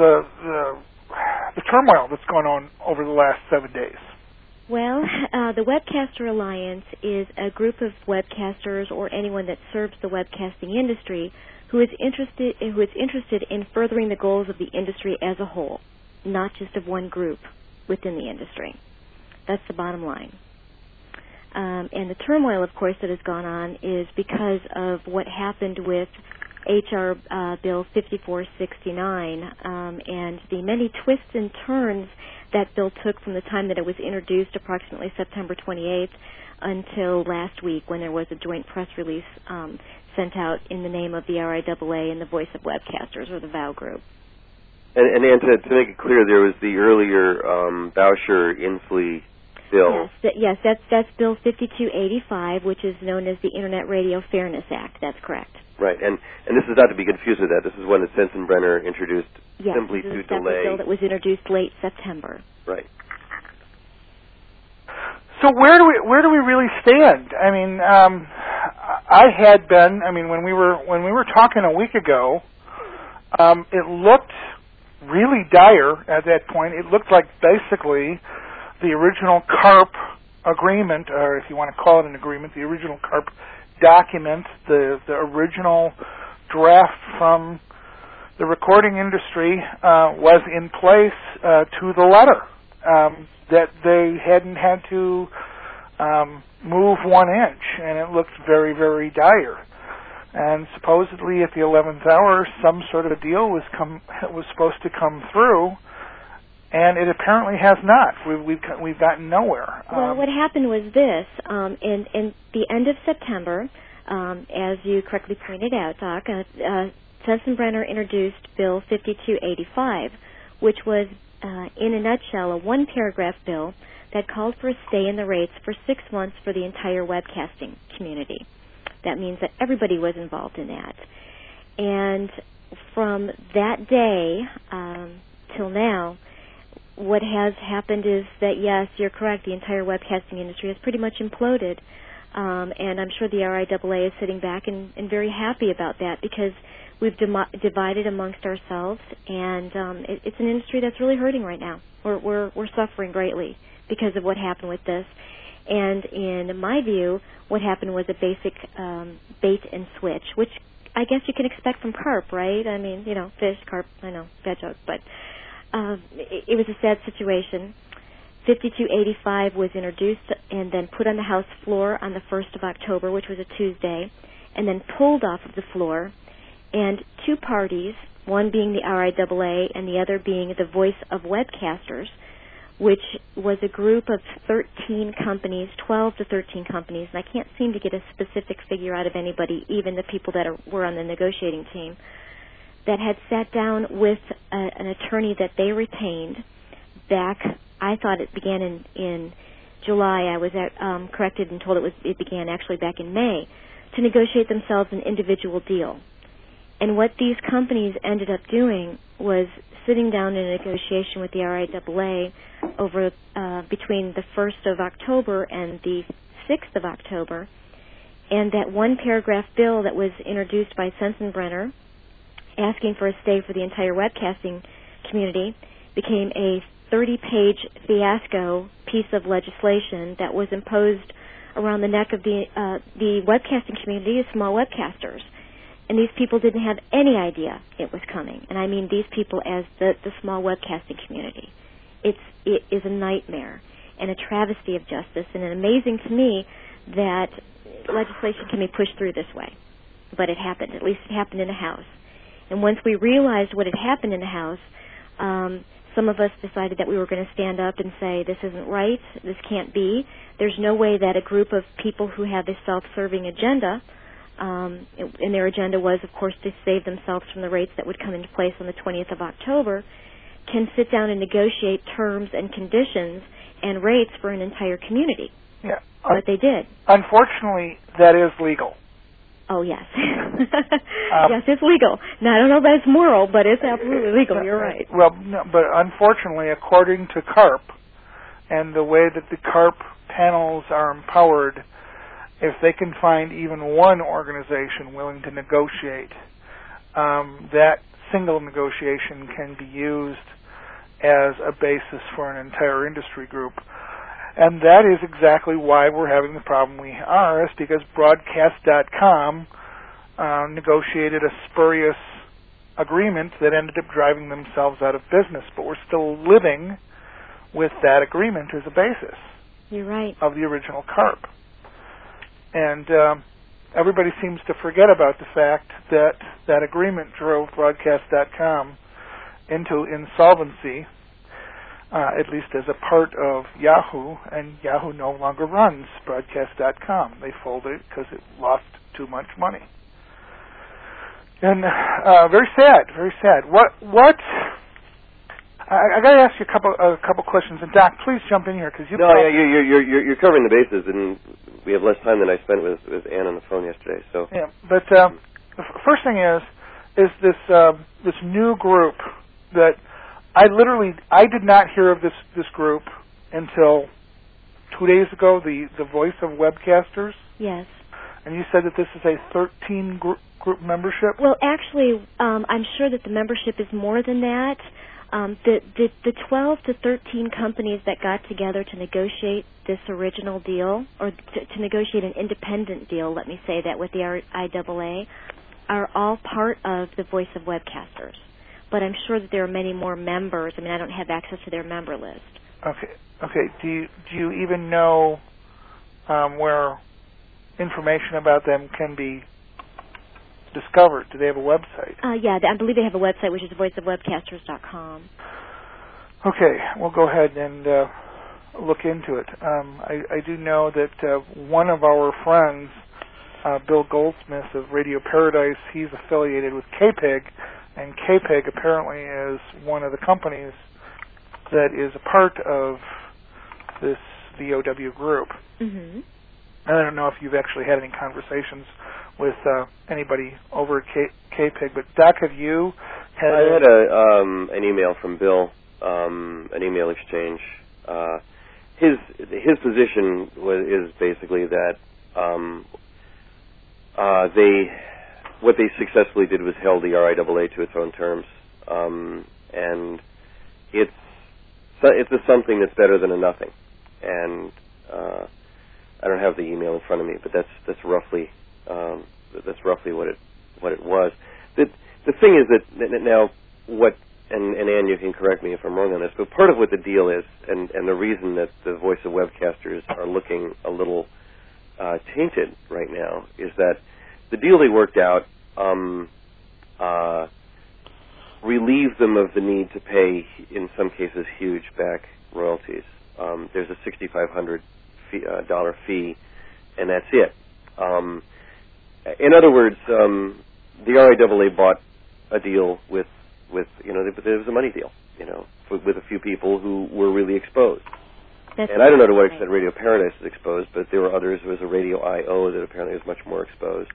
the turmoil that's gone on over the last 7 days. Well, the Webcaster Alliance is a group of webcasters or anyone that serves the webcasting industry who is interested in furthering the goals of the industry as a whole, not just of one group within the industry. That's the bottom line. And the turmoil, of course, that has gone on is because of what happened with H.R. Bill 5469 and the many twists and turns that bill took from the time that it was introduced, approximately September 28th, until last week when there was a joint press release sent out in the name of the RIAA and the Voice of Webcasters, or the VOW group. And to make it clear, there was the earlier Bowsher-Inslee bill. Yes, that's Bill 5285, which is known as the Internet Radio Fairness Act. That's correct. Right, and this is not to be confused with that. This is one that Sensenbrenner introduced simply to delay. Yes, this is a bill that was introduced late September. Right. So where do we really stand? I mean, when we were talking a week ago, it looked really dire at that point. It looked like basically the original CARP agreement, or if you want to call it an agreement, the original CARP document, the original draft from the recording industry was in place to the letter, that they hadn't had to move 1 inch, and it looked very, very dire. And supposedly at the 11th hour, some sort of a deal was supposed to come through, and it apparently has not. We've gotten nowhere. Well, what happened was this: in the end of September, as you correctly pointed out, Doc, Sensenbrenner introduced Bill 5285, which was, in a nutshell, a one-paragraph bill that called for a stay in the rates for 6 months for the entire webcasting community. That means that everybody was involved in that. And from that day till now, what has happened is that, yes, you're correct, the entire webcasting industry has pretty much imploded. And I'm sure the RIAA is sitting back and very happy about that because we've divided amongst ourselves, and it's an industry that's really hurting right now. We're suffering greatly because of what happened with this. And in my view, what happened was a basic bait and switch, which I guess you can expect from CARP, right? I mean, fish, CARP, I know, bad joke, but it was a sad situation. 5285 was introduced and then put on the House floor on the 1st of October, which was a Tuesday, and then pulled off of the floor. And two parties, one being the RIAA and the other being the Voice of Webcasters, which was a group of 13 companies, 12 to 13 companies, and I can't seem to get a specific figure out of anybody, even the people that were on the negotiating team, that had sat down with an attorney that they retained back. I thought it began in July. I was corrected and told it began actually back in May, to negotiate themselves an individual deal. And what these companies ended up doing was sitting down in a negotiation with the RIAA over between the 1st of October and the 6th of October, and that one paragraph bill that was introduced by Sensenbrenner asking for a stay for the entire webcasting community became a 30-page fiasco piece of legislation that was imposed around the neck of the webcasting community of small webcasters. And these people didn't have any idea it was coming. And I mean these people as the small webcasting community. It is a nightmare and a travesty of justice, and it's amazing to me that legislation can be pushed through this way. But it happened. At least it happened in the House. And once we realized what had happened in the House, some of us decided that we were going to stand up and say, this isn't right, this can't be. There's no way that a group of people who have a self-serving agenda, and their agenda was, of course, to save themselves from the rates that would come into place on the 20th of October, can sit down and negotiate terms and conditions and rates for an entire community. Yeah. But they did. Unfortunately, that is legal. Oh, yes. Yes, it's legal. Now, I don't know if that's moral, but it's absolutely legal. You're right. Well, no, but unfortunately, according to CARP and the way that the CARP panels are empowered, if they can find even one organization willing to negotiate, that single negotiation can be used as a basis for an entire industry group. And that is exactly why we're having the problem we are, is because Broadcast.com negotiated a spurious agreement that ended up driving themselves out of business. But we're still living with that agreement as a basis. You're right. Of the original CARP. And everybody seems to forget about the fact that that agreement drove Broadcast.com into insolvency, at least as a part of Yahoo, and Yahoo no longer runs Broadcast.com. They folded it because it lost too much money. And very sad, very sad. What? I got to ask you a couple questions, and Doc, please jump in here because you. No, you're covering the bases, and we have less time than I spent with Ann on the phone yesterday. So yeah, but the first thing is this new group that I did not hear of this group until 2 days ago. The Voice of Webcasters. Yes. And you said that this is a 13 group membership. Well, actually, I'm sure that the membership is more than that. The 12 to 13 companies that got together to negotiate this original deal, or to negotiate an independent deal, let me say that, with the RIAA, are all part of the Voice of Webcasters. But I'm sure that there are many more members. I mean, I don't have access to their member list. Okay. Do you even know where information about them can be discovered? Do they have a website? Yeah, I believe they have a website, which is voiceofwebcasters.com. Okay, we'll go ahead and look into it. I do know that one of our friends, Bill Goldsmith of Radio Paradise, he's affiliated with KPEG, and KPEG apparently is one of the companies that is a part of this VOW group. Mm-hmm. I don't know if you've actually had any conversations with anybody over at KPEG, but Doc, have you had? I had an email from Bill, an email exchange. His position is basically that what they successfully did was held the RIAA to its own terms, and it's a something that's better than a nothing. And I don't have the email in front of me, but that's roughly what it was. The thing is that now what and Ann, you can correct me if I'm wrong on this, but part of what the deal is, and the reason that the voice of webcasters are looking a little tainted right now, is that the deal they worked out relieved them of the need to pay, in some cases, huge back royalties. There's a $6,500 fee, and that's it. In other words, the RIAA bought a deal with there was a money deal, with a few people who were really exposed. And I don't know to what extent Radio Paradise is exposed, but there were others. There was a Radio I.O. that apparently is much more exposed.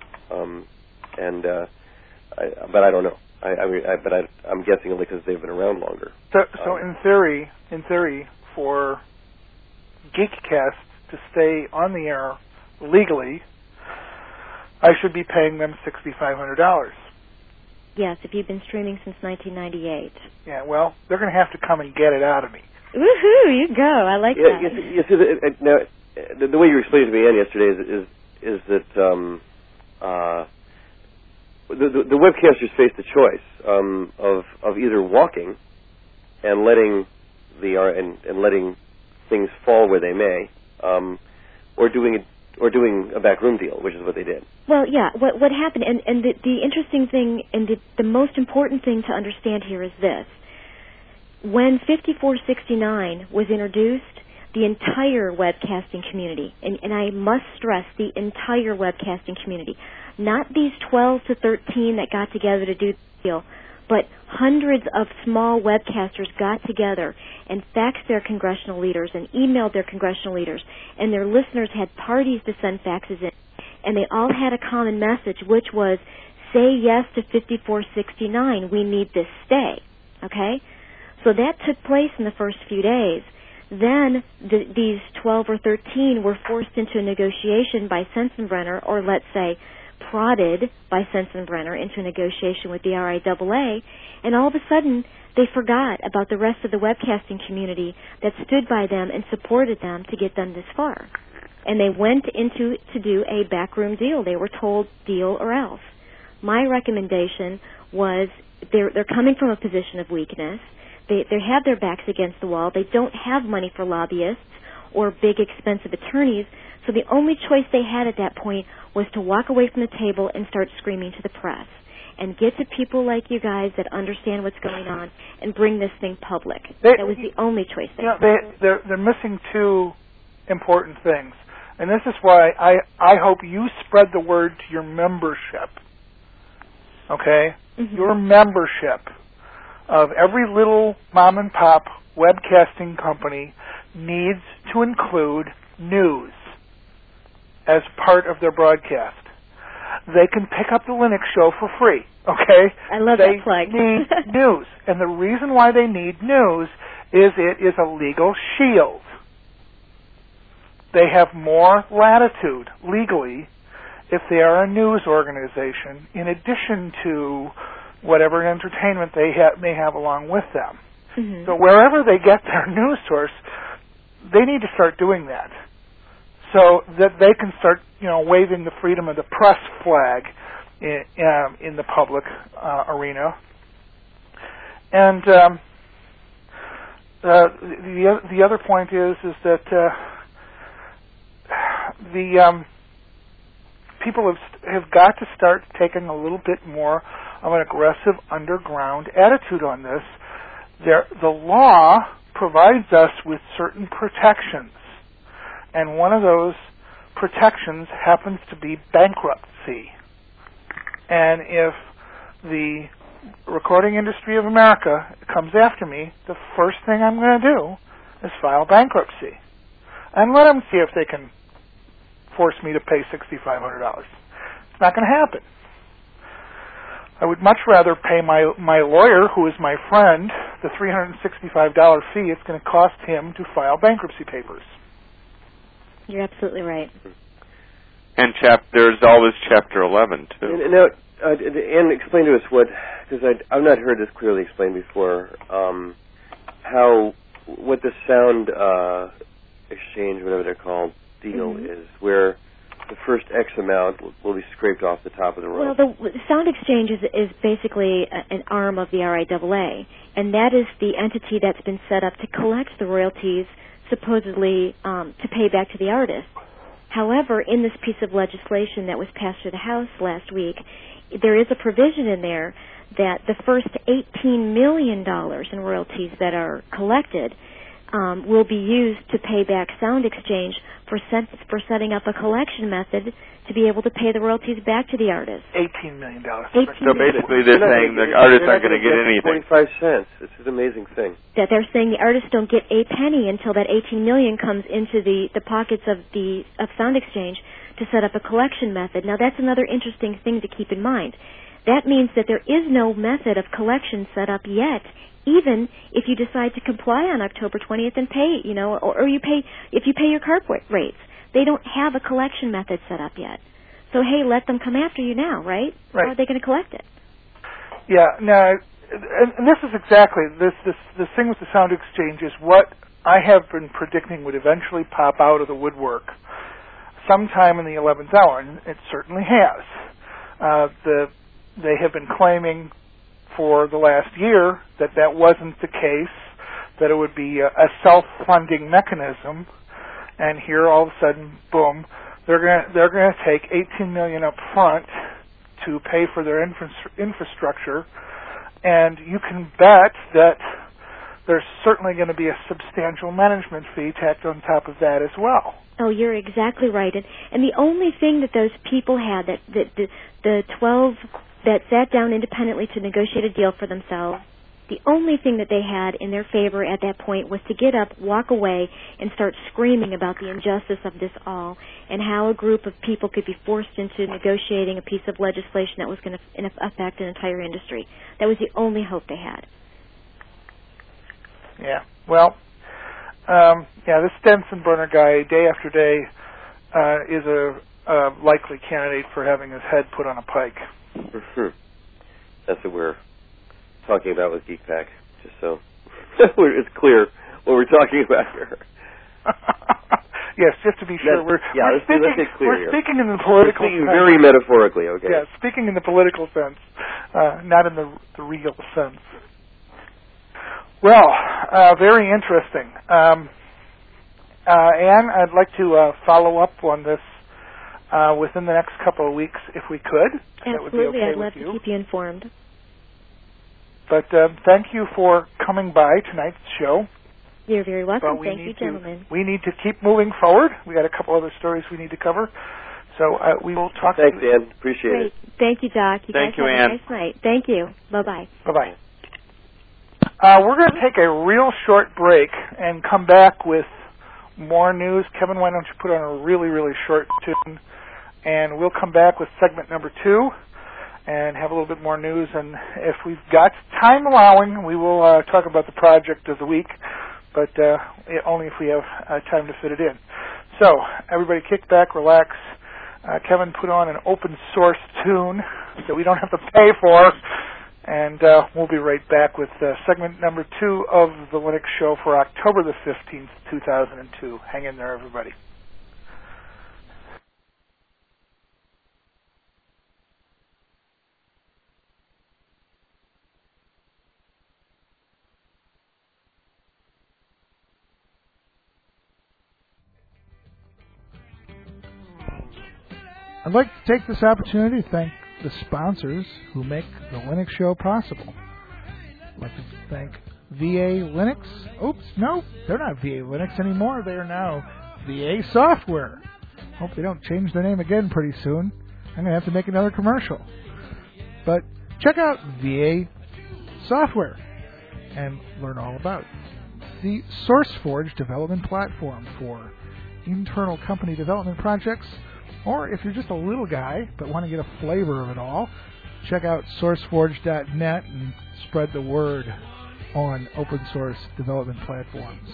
But I don't know. I'm guessing only because they've been around longer. So in theory, for Geekcast to stay on the air legally, I should be paying them $6,500. Yes, if you've been streaming since 1998. Yeah, well, they're going to have to come and get it out of me. Woohoo! You go. I like that. You see, now, the way you explained it to me, Ann, yesterday is that the webcasters face the choice of either walking and letting letting things fall where they may, or doing a backroom deal, which is what they did. Well, yeah. What happened, and the interesting thing, and the most important thing to understand here is this: when 5469 was introduced, the entire webcasting community, and I must stress the entire webcasting community, not these 12 to 13 that got together to do the deal, but hundreds of small webcasters got together and faxed their congressional leaders and emailed their congressional leaders, and their listeners had parties to send faxes in, and they all had a common message, which was, say yes to 5469, we need this stay, okay? So that took place in the first few days. Then these 12 or 13 were forced into a negotiation by Sensenbrenner, or let's say prodded by Sensenbrenner into a negotiation with the RIAA, and all of a sudden they forgot about the rest of the webcasting community that stood by them and supported them to get them this far. And they went into to do a backroom deal. They were told deal or else. My recommendation was they're coming from a position of weakness. They have their backs against the wall. They don't have money for lobbyists or big expensive attorneys, so the only choice they had at that point was to walk away from the table and start screaming to the press and get to people like you guys that understand what's going on and bring this thing public. That was the only choice they had. They're missing two important things, and this is why I hope you spread the word to your membership, okay? Mm-hmm. Your membership of every little mom-and-pop webcasting company needs to include news as part of their broadcast. They can pick up the Linux show for free, okay? I love that plug. They need news. And the reason why they need news is it is a legal shield. They have more latitude legally if they are a news organization, in addition to whatever entertainment they may have along with them. Mm-hmm. So wherever they get their news source, they need to start doing that, so that they can start, waving the freedom of the press flag in the public arena. And the other point is that the people have got to start taking a little bit more of an aggressive underground attitude on this. The law provides us with certain protections, and one of those protections happens to be bankruptcy. And if the Recording Industry of America comes after me, the first thing I'm going to do is file bankruptcy and let them see if they can force me to pay $6,500. It's not going to happen. I would much rather pay my lawyer, who is my friend, the $365 fee it's going to cost him to file bankruptcy papers. You're absolutely right. And there's always Chapter 11, too. Now, Ann, explain to us because I've not heard this clearly explained before, what the sound exchange, whatever they're called, deal is, where the first X amount will be scraped off the top of the royalty. Well, the Sound Exchange is basically an arm of the RIAA, and that is the entity that's been set up to collect the royalties supposedly to pay back to the artist. However, in this piece of legislation that was passed through the House last week, there is a provision in there that the first $18 million in royalties that are collected will be used to pay back Sound Exchange for setting up a collection method to be able to pay the royalties back to the artist. $18 million. So basically they're saying the artists aren't going to get anything. 45 cents. It's an amazing thing. That they're saying the artists don't get a penny until that $18 million comes into the pockets of Sound Exchange to set up a collection method. Now that's another interesting thing to keep in mind. That means that there is no method of collection set up yet, even if you decide to comply on October 20th and pay, or if you pay your CARP rates. They don't have a collection method set up yet. So, hey, let them come after you now, right? Right. How are they going to collect it? Yeah, no, and this is exactly, this thing with the Sound Exchange is what I have been predicting would eventually pop out of the woodwork sometime in the 11th hour, and it certainly has. They have been claiming for the last year that wasn't the case, that it would be a self-funding mechanism, and here all of a sudden, boom, they're going to take $18 million up front to pay for their infrastructure, and you can bet that there's certainly going to be a substantial management fee tacked on top of that as well. Oh, you're exactly right. And the only thing that those people had, that the 12 that sat down independently to negotiate a deal for themselves, the only thing that they had in their favor at that point was to get up, walk away, and start screaming about the injustice of this all and how a group of people could be forced into negotiating a piece of legislation that was going to affect an entire industry. That was the only hope they had. Yeah. Well, this Stensenbrenner guy, day after day, is a likely candidate for having his head put on a pike. That's what we're talking about with GeekPack, just so it's clear what we're talking about here. Yes, just to be sure, we're speaking in the political sense. Very metaphorically, okay. Yeah, speaking in the political sense, not in the real sense. Well, very interesting. Anne, I'd like to follow up on this within the next couple of weeks, if we could. Absolutely, that would be okay I'd love to keep you informed. But thank you for coming by tonight's show. You're very welcome. Thank you, gentlemen. We need to keep moving forward. We got a couple other stories we need to cover. So we will talk. Thanks, Ann. Appreciate it. Thank you, Doc. Thank you, Ann. Have a nice night. Thank you. Bye-bye. Bye-bye. We're going to take a real short break and come back with more news. Kevin, why don't you put on a really, really short tune, and we'll come back with segment number 2 and have a little bit more news. And if we've got time allowing, we will talk about the project of the week, but only if we have time to fit it in. So everybody kick back, relax. Kevin put on an open source tune that we don't have to pay for, and we'll be right back with segment number 2 of the Linux Show for October the 15th, 2002. Hang in there, everybody. I'd like to take this opportunity to thank the sponsors who make the Linux Show possible. I'd like to thank VA Linux. Oops, no, they're not VA Linux anymore. They are now VA Software. Hope they don't change their name again pretty soon. I'm going to have to make another commercial. But check out VA Software and learn all about the SourceForge development platform for internal company development projects. Or if you're just a little guy but want to get a flavor of it all, check out SourceForge.net and spread the word on open source development platforms.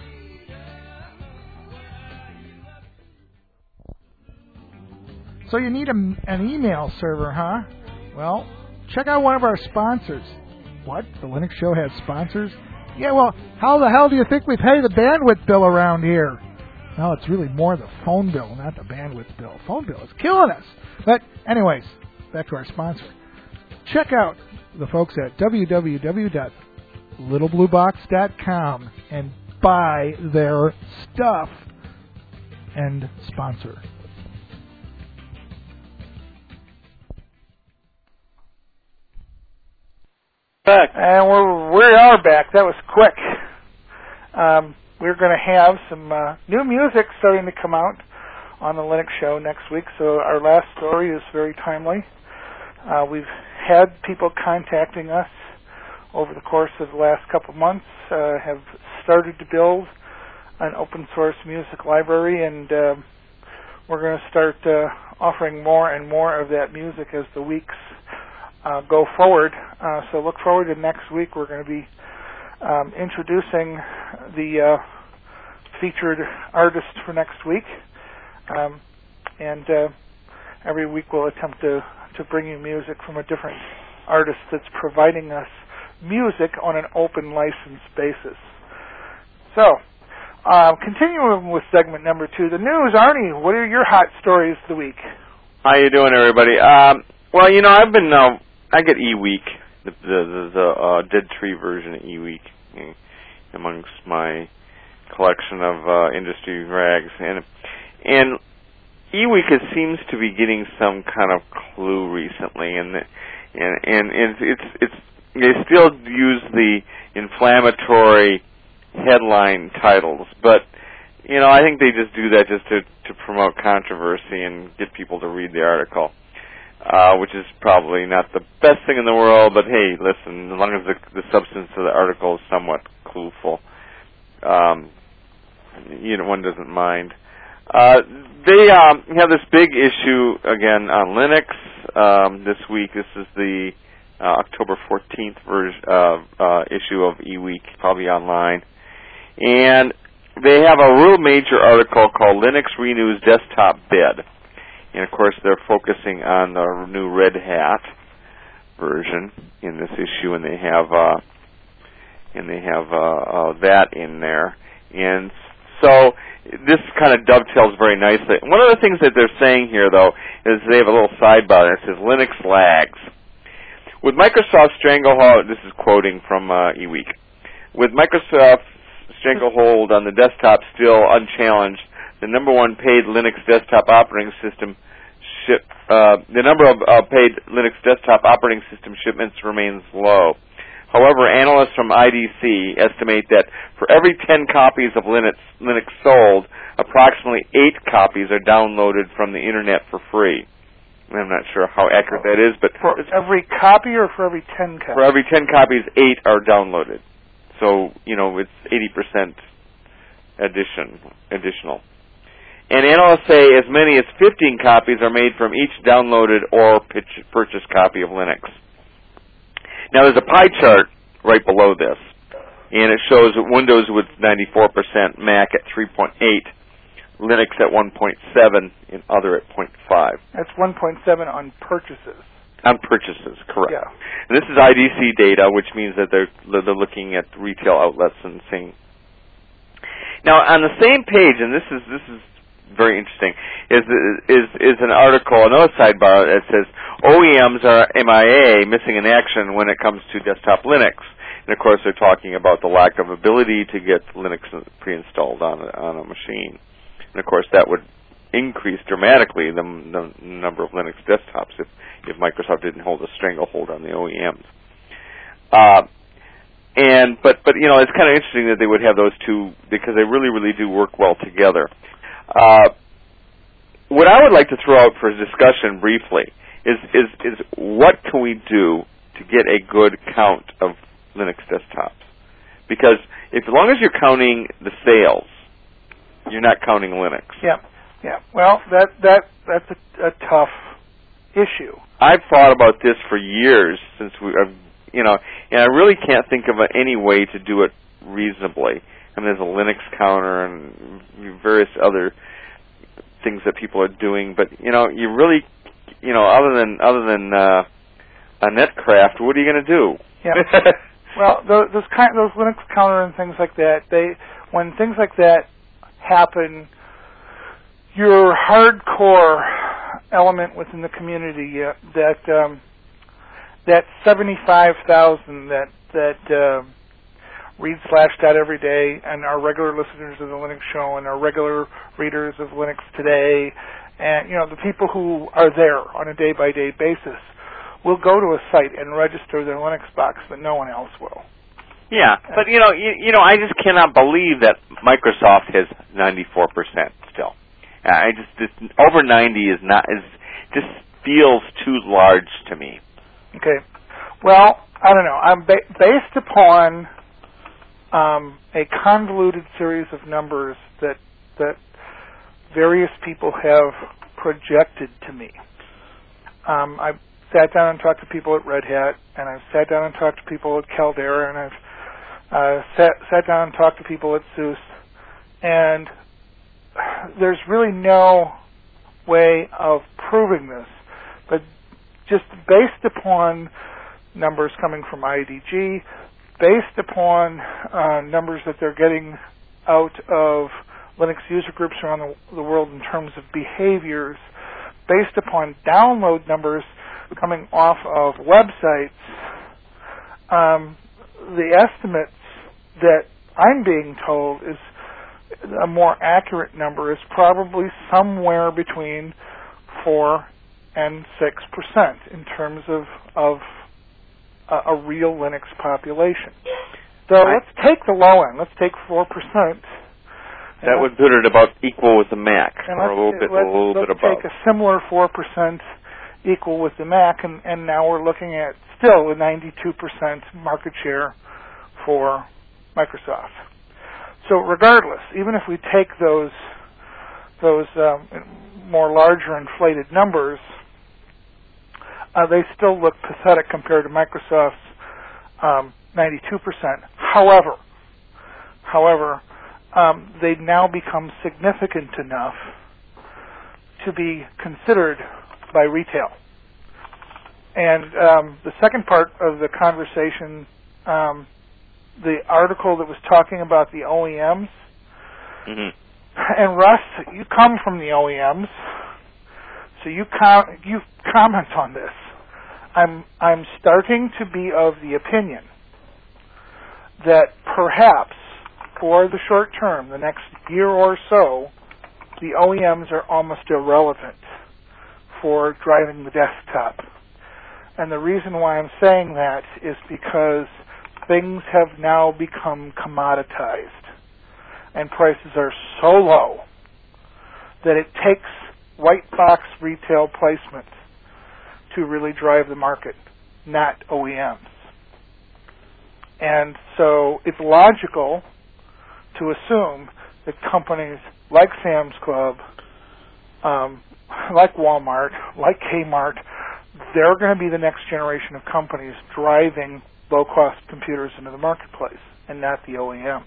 So you need an email server, huh? Well, check out one of our sponsors. What? The Linux Show has sponsors? Yeah, well, how the hell do you think we pay the bandwidth bill around here? No, it's really more the phone bill, not the bandwidth bill. Phone bill is killing us. But anyways, back to our sponsor. Check out the folks at www.littlebluebox.com and buy their stuff and sponsor. Back. And we are back. That was quick. We're going to have some new music starting to come out on the Linux Show next week, so our last story is very timely. We've had people contacting us over the course of the last couple of months, have started to build an open source music library, and we're going to start offering more and more of that music as the weeks go forward. So look forward to next week. We're going to be introducing the featured artist for next week, and every week we'll attempt to bring you music from a different artist that's providing us music on an open license basis. So, continuing with segment number 2, the news. Arnie, what are your hot stories of the week? How you doing, everybody? Well, you know, I've been I get eWeek, the Dead Tree version of eWeek, amongst my collection of industry rags, and eWeek seems to be getting some kind of clue recently, and it's they still use the inflammatory headline titles, but you know, I think they just do that just to promote controversy and get people to read the article, which is probably not the best thing in the world, but hey, listen, as long as the substance of the article is somewhat clueful, one doesn't mind. They have this big issue again on Linux this week. This is the October 14th issue of eWeek, probably online. And they have a real major article called Linux Renews Desktop Bid. And, of course, they're focusing on the new Red Hat version in this issue, and they have that in there. And so this kind of dovetails very nicely. One of the things that they're saying here, though, is they have a little sidebar that says Linux lags. With Microsoft's stranglehold, this is quoting from eWeek, with Microsoft's stranglehold on the desktop still unchallenged, the number one paid Linux desktop operating system the number of paid Linux desktop operating system shipments remains low. However, analysts from IDC estimate that for every 10 copies of Linux sold, approximately 8 copies are downloaded from the Internet for free. I'm not sure how accurate that is, but for every copy or for every 10 copies? For every 10 copies, 8 are downloaded. So, you know, it's 80% additional. And analysts say as many as 15 copies are made from each downloaded or purchased copy of Linux. Now, there's a pie chart right below this, and it shows Windows with 94%, Mac at 3.8%, Linux at 1.7%, and other at 0.5%. That's 1.7 on purchases. On purchases, correct. Yeah. And this is IDC data, which means that they're looking at retail outlets and seeing. Now, on the same page, and this is very interesting, is an article, another sidebar that says OEMs are MIA, missing in action when it comes to desktop Linux. And of course, they're talking about the lack of ability to get Linux pre-installed on a machine. And of course, that would increase dramatically the number of Linux desktops if Microsoft didn't hold a stranglehold on the OEMs. But you know, it's kind of interesting that they would have those two because they really do work well together. What I would like to throw out for discussion briefly is what can we do to get a good count of Linux desktops? Because as long as you're counting the sales, you're not counting Linux. Yeah. Well, that's a tough issue. I've thought about this for years since and I really can't think of any way to do it reasonably. I mean, there's a Linux counter and various other things that people are doing, but you really, other than a Netcraft, what are you going to do? Yeah. Well, those Linux counter and things like that, when things like that happen your hardcore element within the community, that 75,000 that read Slashdot every day, and our regular listeners of the Linux Show, and our regular readers of Linux Today, and the people who are there on a day-by-day basis will go to a site and register their Linux box, but no one else will. Yeah, but I just cannot believe that Microsoft has 94% still. I just over 90 just feels too large to me. Okay, well, I don't know. I'm based upon a convoluted series of numbers that various people have projected to me. I've sat down and talked to people at Red Hat, and I've sat down and talked to people at Caldera, and I've sat down and talked to people at SUSE, and there's really no way of proving this, but just based upon numbers coming from IDG, based upon numbers that they're getting out of Linux user groups around the world in terms of behaviors, based upon download numbers coming off of websites, the estimates that I'm being told is a more accurate number is probably somewhere between 4 and 6% in terms of a real Linux population. So let's take the low end. Let's take 4%. That would put it about equal with the Mac, or a little bit above. Let's take a similar 4% equal with the Mac, and now we're looking at still a 92% market share for Microsoft. So regardless, even if we take those more larger inflated numbers, they still look pathetic compared to Microsoft's 92%. However, they now become significant enough to be considered by retail. And the second part of the conversation, the article that was talking about the OEMs, and Russ, you come from the OEMs, so you comment on this. I'm starting to be of the opinion that perhaps for the short term, the next year or so, the OEMs are almost irrelevant for driving the desktop. And the reason why I'm saying that is because things have now become commoditized, and prices are so low that it takes white box retail placement to really drive the market, not OEMs. And so it's logical to assume that companies like Sam's Club, like Walmart, like Kmart, they're going to be the next generation of companies driving low-cost computers into the marketplace, and not the OEMs.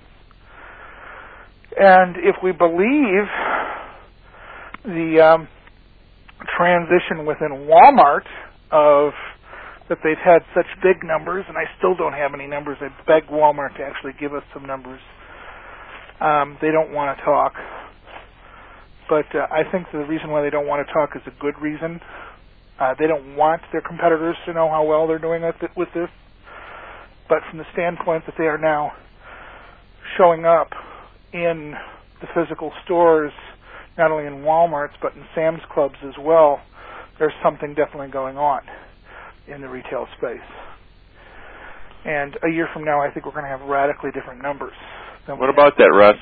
And if we believe the transition within Walmart of that they've had such big numbers, and I still don't have any numbers. I beg Walmart to actually give us some numbers. They don't want to talk. But I think the reason why they don't want to talk is a good reason. They don't want their competitors to know how well they're doing with this. But from the standpoint that they are now showing up in the physical stores, not only in Walmart's but in Sam's Clubs as well, there's something definitely going on in the retail space. And a year from now, I think we're going to have radically different numbers. What about that, Russ?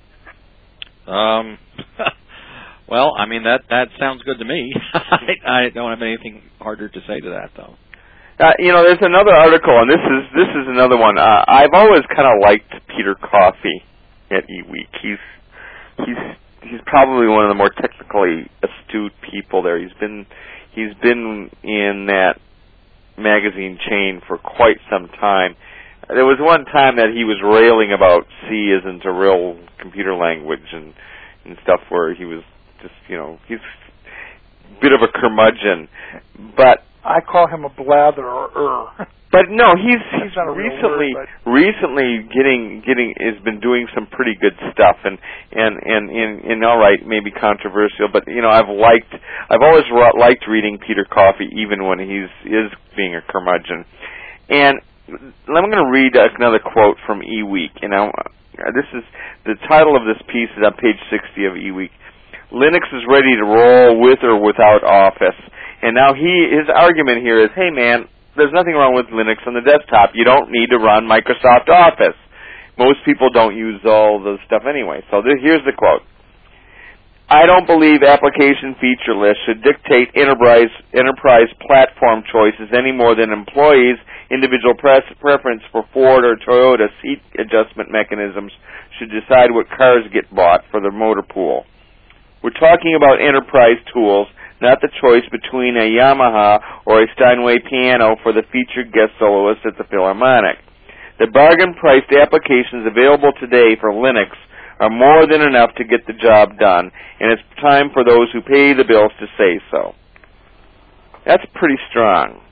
Well, I mean, that sounds good to me. I don't have anything harder to say to that, though. There's another article, and this is another one. I've always kind of liked Peter Coffey at eWeek. He's probably one of the more technically astute people there. He's been in that magazine chain for quite some time. There was one time that he was railing about C isn't a real computer language and stuff, where he was just, he's a bit of a curmudgeon. But I call him a blatherer. But no, he's not a real recently getting has been doing some pretty good stuff, and all right, maybe controversial, but I've always liked reading Peter Coffey, even when he is being a curmudgeon. And I'm going to read another quote from eWeek. This is the title of this piece is on page 60 of eWeek. Linux is ready to roll with or without Office. And now his argument here is, hey man, there's nothing wrong with Linux on the desktop. You don't need to run Microsoft Office. Most people don't use all the stuff anyway. So here's the quote. I don't believe application feature lists should dictate enterprise platform choices any more than employees' individual preference for Ford or Toyota seat adjustment mechanisms should decide what cars get bought for the motor pool. We're talking about enterprise tools, not the choice between a Yamaha or a Steinway piano for the featured guest soloist at the Philharmonic. The bargain-priced applications available today for Linux are more than enough to get the job done, and it's time for those who pay the bills to say so. That's pretty strong.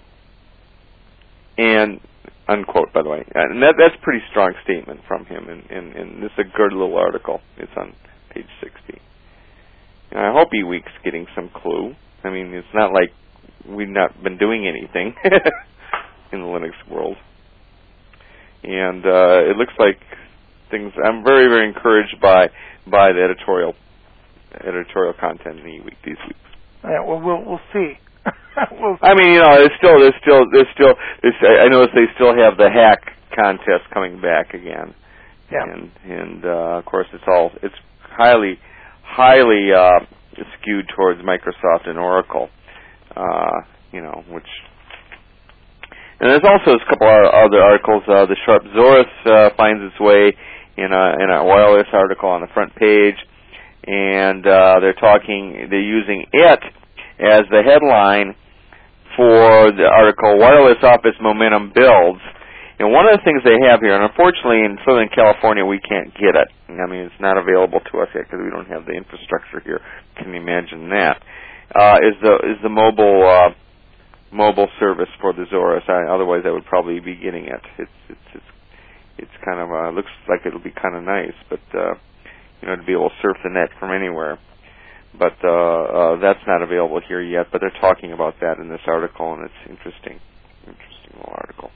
And, unquote, by the way. And that's a pretty strong statement from him, and this is a good little article. It's on page 60. And I hope eWeek's getting some clue. I mean, it's not like we've not been doing anything in the Linux world. And it looks like things. I'm very, very encouraged by the editorial content in eWeek these weeks. Yeah, well, we'll see. I mean, there's still. I notice they still have the hack contest coming back again. Yeah. And of course, it's highly skewed towards Microsoft and Oracle, which. And there's also a couple other articles. The Sharp Zorus finds its way in a wireless article on the front page, and they're using it as the headline for the article, Wireless Office Momentum Builds. And one of the things they have here, and unfortunately in Southern California we can't get it. I mean, it's not available to us yet because we don't have the infrastructure here. Can you imagine that? Is the mobile service for the Zorus. Otherwise I would probably be getting it. It's kind of looks like it'll be kind of nice, but to be able to surf the net from anywhere. But that's not available here yet. But they're talking about that in this article, and it's interesting little article.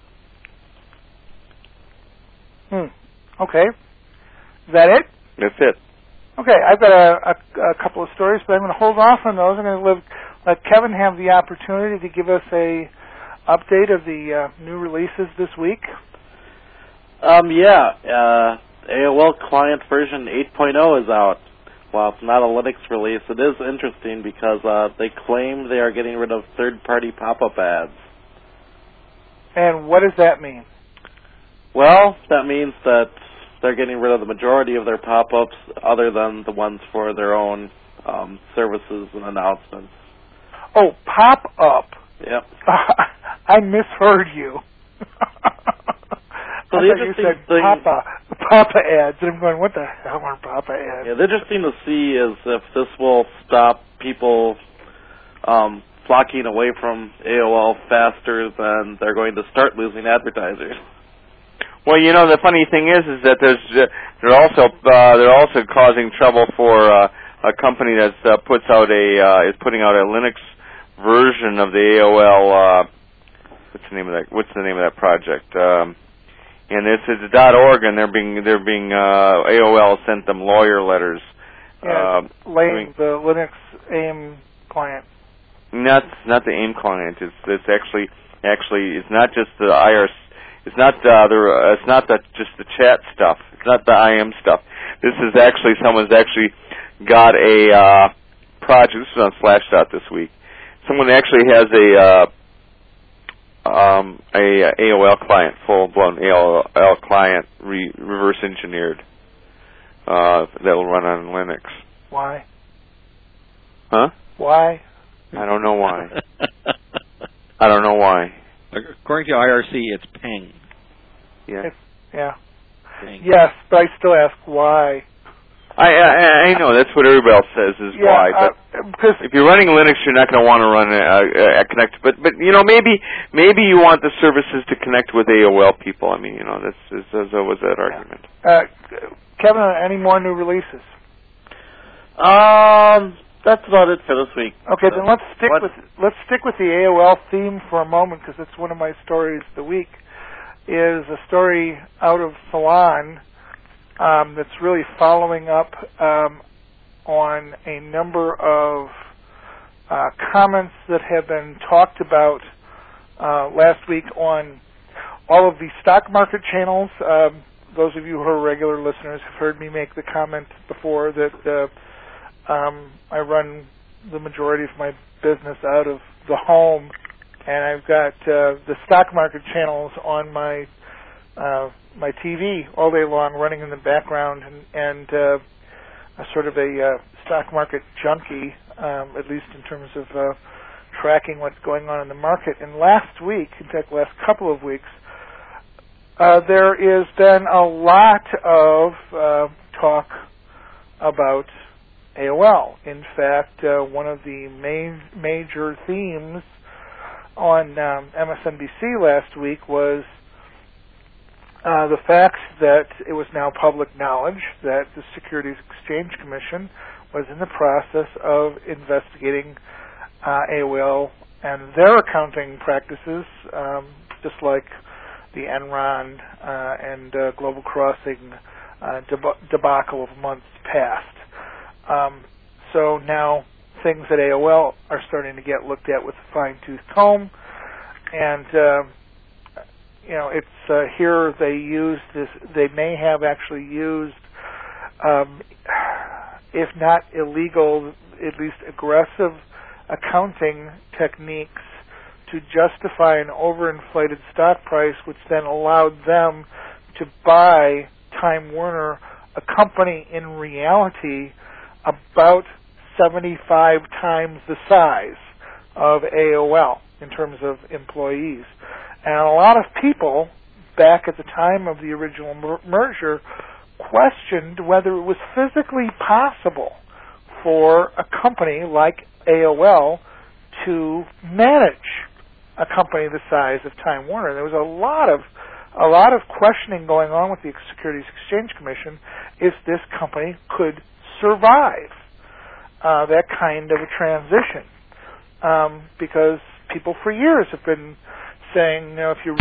Okay. Is that it? That's it. Okay, I've got a couple of stories, but I'm going to hold off on those. I'm going to let Kevin have the opportunity to give us a update of the new releases this week. AOL client version 8.0 is out. While it's not a Linux release, it is interesting because they claim they are getting rid of third-party pop-up ads. And what does that mean? Well, that means that they're getting rid of the majority of their pop-ups other than the ones for their own services and announcements. Oh, pop-up. Yep. I misheard you. So the interesting thing, Papa ads, and I'm going, what the hell are Papa ads? Yeah, the interesting to see is if this will stop people flocking away from AOL faster than they're going to start losing advertisers. Well, the funny thing is that they're also causing trouble for a company that is putting out a Linux version of the AOL. What's the name of that project? And this is .org, and they're being AOL sent them lawyer letters. Yeah, the Linux AIM client. Not the AIM client. It's actually it's not just the IRC. It's not just the chat stuff. It's not the IM stuff. This is actually someone's actually got a project. This is on Slashdot this week. Someone actually has a AOL client, full-blown AOL client, reverse engineered that will run on Linux. Why? Huh? Why? I don't know why. I don't know why. According to IRC, it's Ping. Yeah. Yeah. Ping. Yes, but I still ask why. I know that's what everybody else says is why. But because if you're running Linux, you're not going to want to run a connect. But maybe you want the services to connect with AOL people. I mean, there's always that argument. Kevin, any more new releases? That's about it for this week. Okay, then let's stick with the AOL theme for a moment, because it's one of my stories of the week. Is a story out of Salon that's really following up on a number of comments that have been talked about last week on all of the stock market channels. Those of you who are regular listeners have heard me make the comment before that I run the majority of my business out of the home, and I've got the stock market channels on my my TV all day long, running in the background, and a sort of a stock market junkie, at least in terms of tracking what's going on in the market. And last week, in fact, last couple of weeks, there has been a lot of talk about AOL. In fact, one of the major themes on MSNBC last week was the fact that it was now public knowledge that the Securities Exchange Commission was in the process of investigating AOL and their accounting practices, just like the Enron and Global Crossing debacle of months past. So now things at AOL are starting to get looked at with a fine-tooth comb, and it's here they use this. They may have actually used, if not illegal, at least aggressive accounting techniques to justify an overinflated stock price, which then allowed them to buy Time Warner, a company in reality about 75 times the size of AOL in terms of employees. And a lot of people back at the time of the original merger questioned whether it was physically possible for a company like AOL to manage a company the size of Time Warner. There was a lot of questioning going on with the Securities Exchange Commission if this company could survive that kind of a transition, because people for years have been saying, if you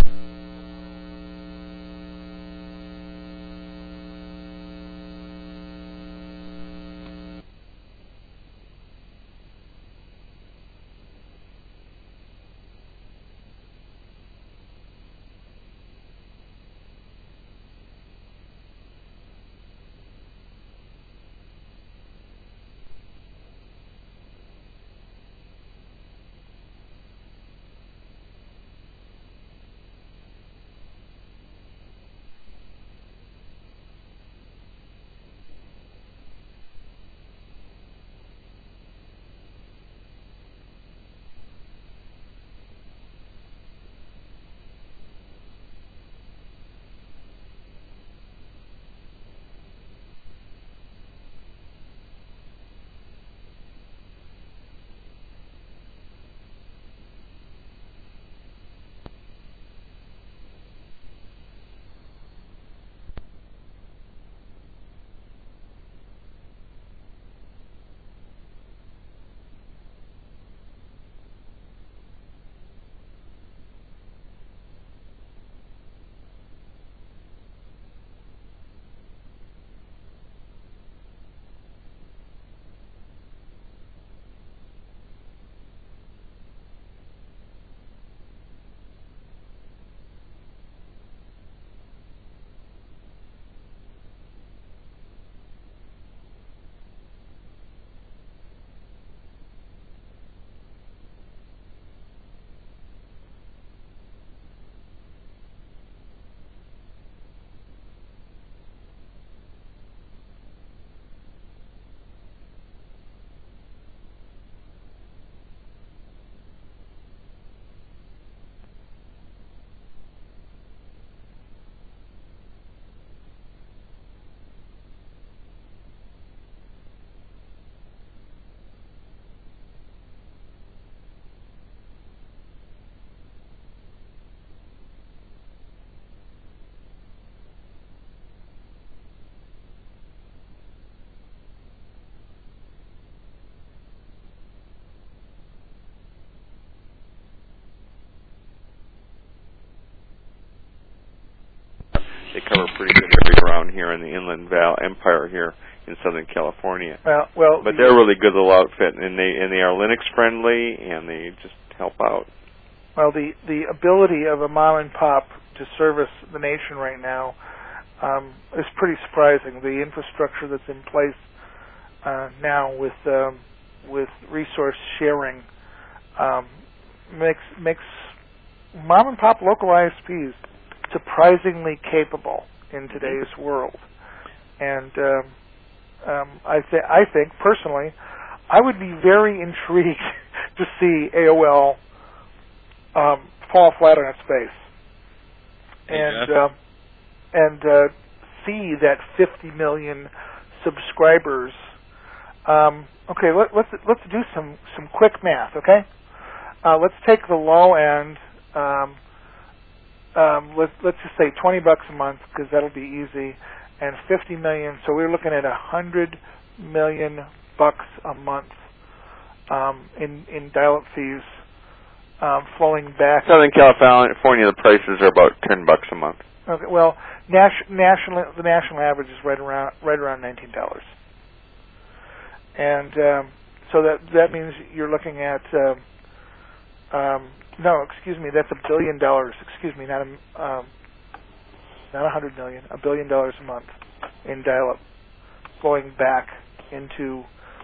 cover a pretty good area around here in the Inland Empire here in Southern California. Well, but they're really good little outfit, and they are Linux friendly, and they just help out. Well, the ability of a mom and pop to service the nation right now is pretty surprising. The infrastructure that's in place now with resource sharing makes mom and pop local ISPs surprisingly capable in today's world. And I think personally, I would be very intrigued to see AOL fall flat on its face and see that 50 million subscribers. Okay, let's do some quick math. Okay, let's take the low end. Let's just say $20 a month, because that'll be easy, and 50 million. So we're looking at $100 million a month in dial-up fees flowing back. Southern California, the prices are about $10 a month. Okay, well, the national average is right around $19, and so that means you're looking at that's $1 billion. Excuse me, not $100 million, $1 billion a month in dial-up flowing back into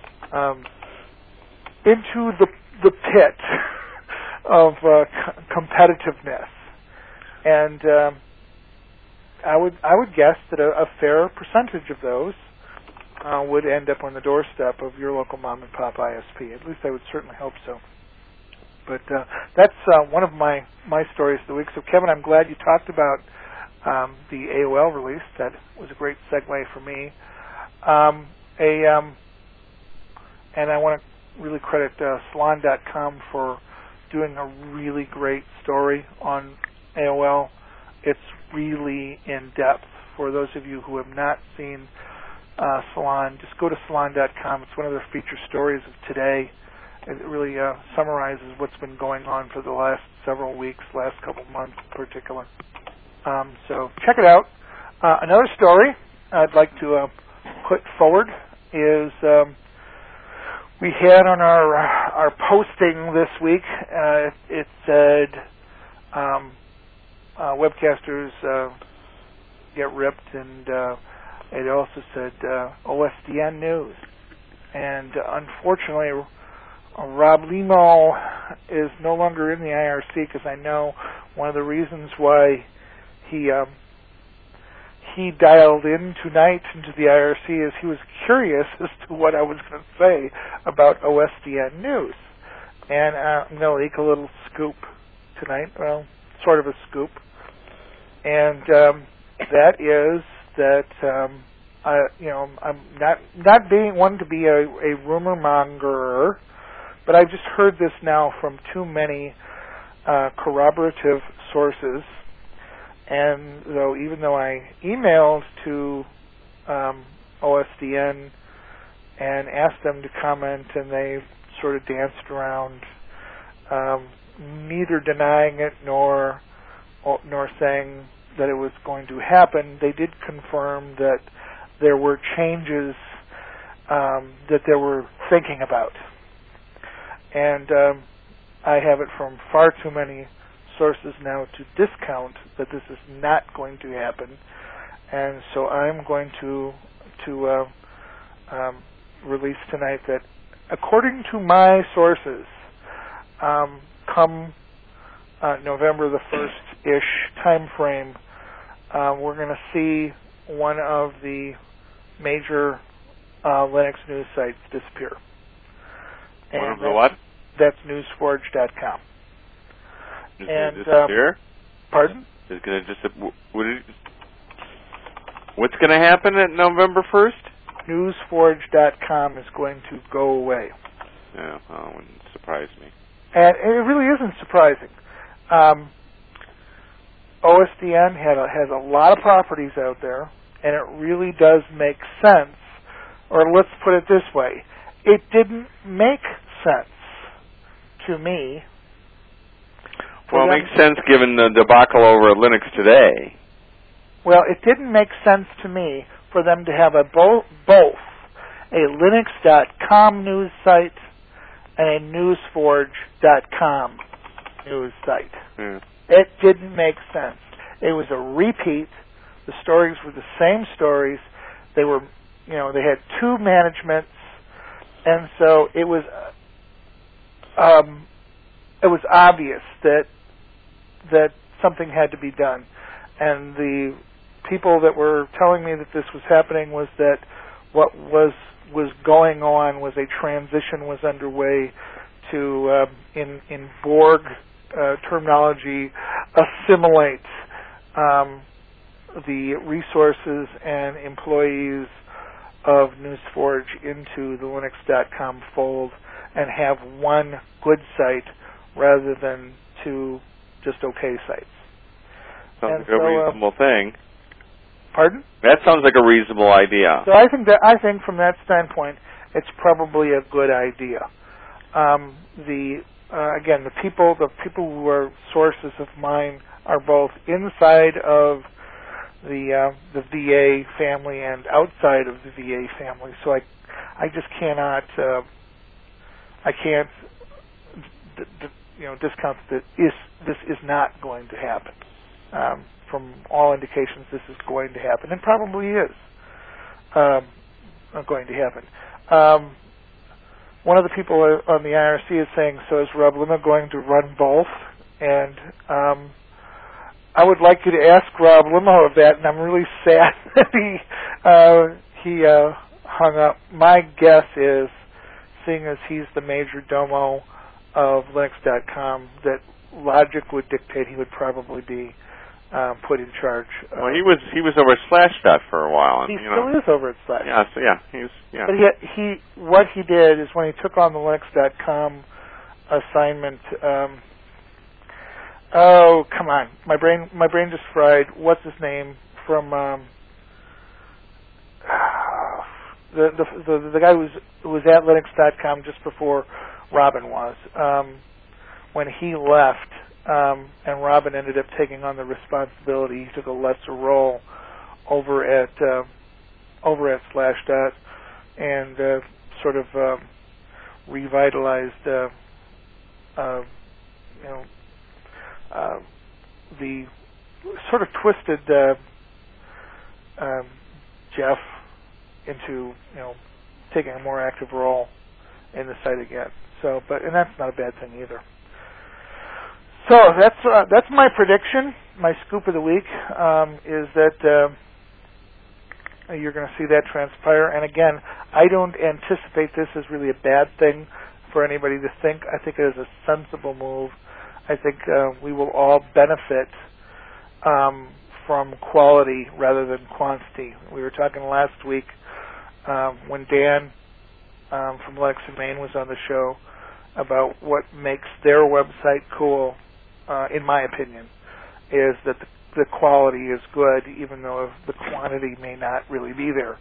the pit of competitiveness, and I would guess that a fair percentage of those would end up on the doorstep of your local mom and pop ISP. At least I would certainly hope so. But that's one of my stories of the week. So Kevin, I'm glad you talked about the AOL release. That was a great segue for me. And I want to really credit Salon.com for doing a really great story on AOL. It's really in depth. For those of you who have not seen Salon, just go to Salon.com. It's one of their feature stories of today. It really summarizes what's been going on for the last several weeks, last couple months in particular. So check it out. Another story I'd like to put forward is we had on our posting this week, it said webcasters get ripped, and it also said OSDN news. And unfortunately, Rob Lemo is no longer in the IRC, because I know one of the reasons why he dialed in tonight into the IRC is he was curious as to what I was going to say about OSDN news. And I'm going to leak a little scoop tonight, well, sort of a scoop. And that is that I'm not being one to be a rumor mongerer, but I've just heard this now from too many corroborative sources. And even though I emailed to OSDN and asked them to comment, and they sort of danced around, neither denying it nor saying that it was going to happen, they did confirm that there were changes that they were thinking about. And I have it from far too many sources now to discount that this is not going to happen. And so I'm going to release tonight that, according to my sources, come November the 1st-ish time frame, we're going to see one of the major Linux news sites disappear. One of the what? That's newsforge.com. Is going to disappear? Pardon? Is going to what's going to happen at November 1st? Newsforge.com is going to go away. Yeah, it wouldn't surprise me. And it really isn't surprising. OSDN has a lot of properties out there, and it really does make sense. Or let's put it this way. It didn't make sense to me. Well, it makes sense given the debacle over Linux Today. Well, it didn't make sense to me for them to have both a Linux.com news site and a NewsForge.com news site. Yeah. It didn't make sense. It was a repeat. The stories were the same stories. They were, they had two managements, and so it was obvious that something had to be done. And the people that were telling me that this was happening was that what was going on was a transition was underway to, in Borg terminology, assimilate the resources and employees of NewsForge into the Linux.com fold and have one good site rather than two just okay sites. Sounds like a reasonable thing. Pardon? That sounds like a reasonable idea. So I think from that standpoint, it's probably a good idea. Again, the people who are sources of mine are both inside of the VA family and outside of the VA family. So I just cannot I can't discount that this is not going to happen. From all indications, this is going to happen, and probably is going to happen. One of the people on the IRC is saying, so is Rob Limma going to run both? And I would like you to ask Rob Limma of that, and I'm really sad that he hung up. My guess is, seeing as he's the major domo of Linux.com, that logic would dictate he would probably be put in charge. Well, he was over at Slashdot for a while. And, he still is over at Slashdot. Yeah. But what he did is when he took on the Linux.com assignment. Oh, come on! My brain just fried. What's his name from the guy who was at Linux.com just before Robin was. When he left. And Robin ended up taking on the responsibility. He took a lesser role over at Slashdot and sort of revitalized the sort of twisted Jeff into taking a more active role in the site again. So, and that's not a bad thing either. So that's my prediction. My scoop of the week is that you're going to see that transpire. And again, I don't anticipate this as really a bad thing for anybody to think. I think it is a sensible move. I think we will all benefit from quality rather than quantity. We were talking last week when Dan from Linux in Maine was on the show about what makes their website cool. In my opinion, is that the quality is good, even though the quantity may not really be there.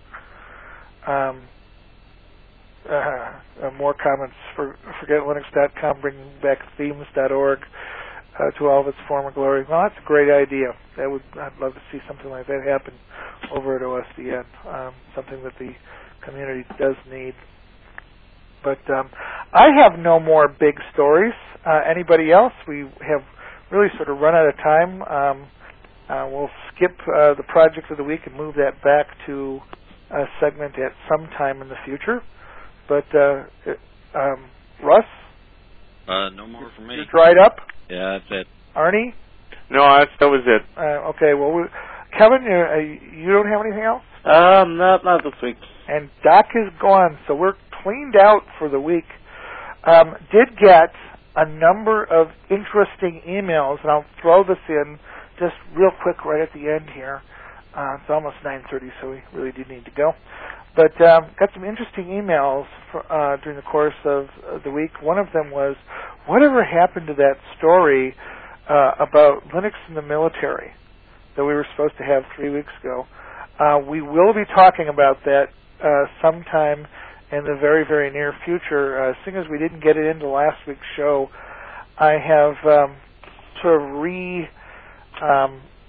More comments. Forget Linux.com, bringing back themes.org to all of its former glory. Well, that's a great idea. I'd love to see something like that happen over at OSDN. Something that the community does need. But I have no more big stories. Anybody else? We have really sort of run out of time. We'll skip the project of the week and move that back to a segment at some time in the future. But Russ? No more from me. You're dried up? Yeah, that's it. Arnie? No, that was it. Okay, well, Kevin, you don't have anything else? Not this week. And Doc is gone, so we're cleaned out for the week. Did get a number of interesting emails, and I'll throw this in just real quick right at the end here. It's almost 9:30, so we really do need to go. But got some interesting emails during the course of the week. One of them was, whatever happened to that story about Linux in the military that we were supposed to have 3 weeks ago? We will be talking about that sometime in the very, very near future. Seeing as we didn't get it into last week's show, I have sort of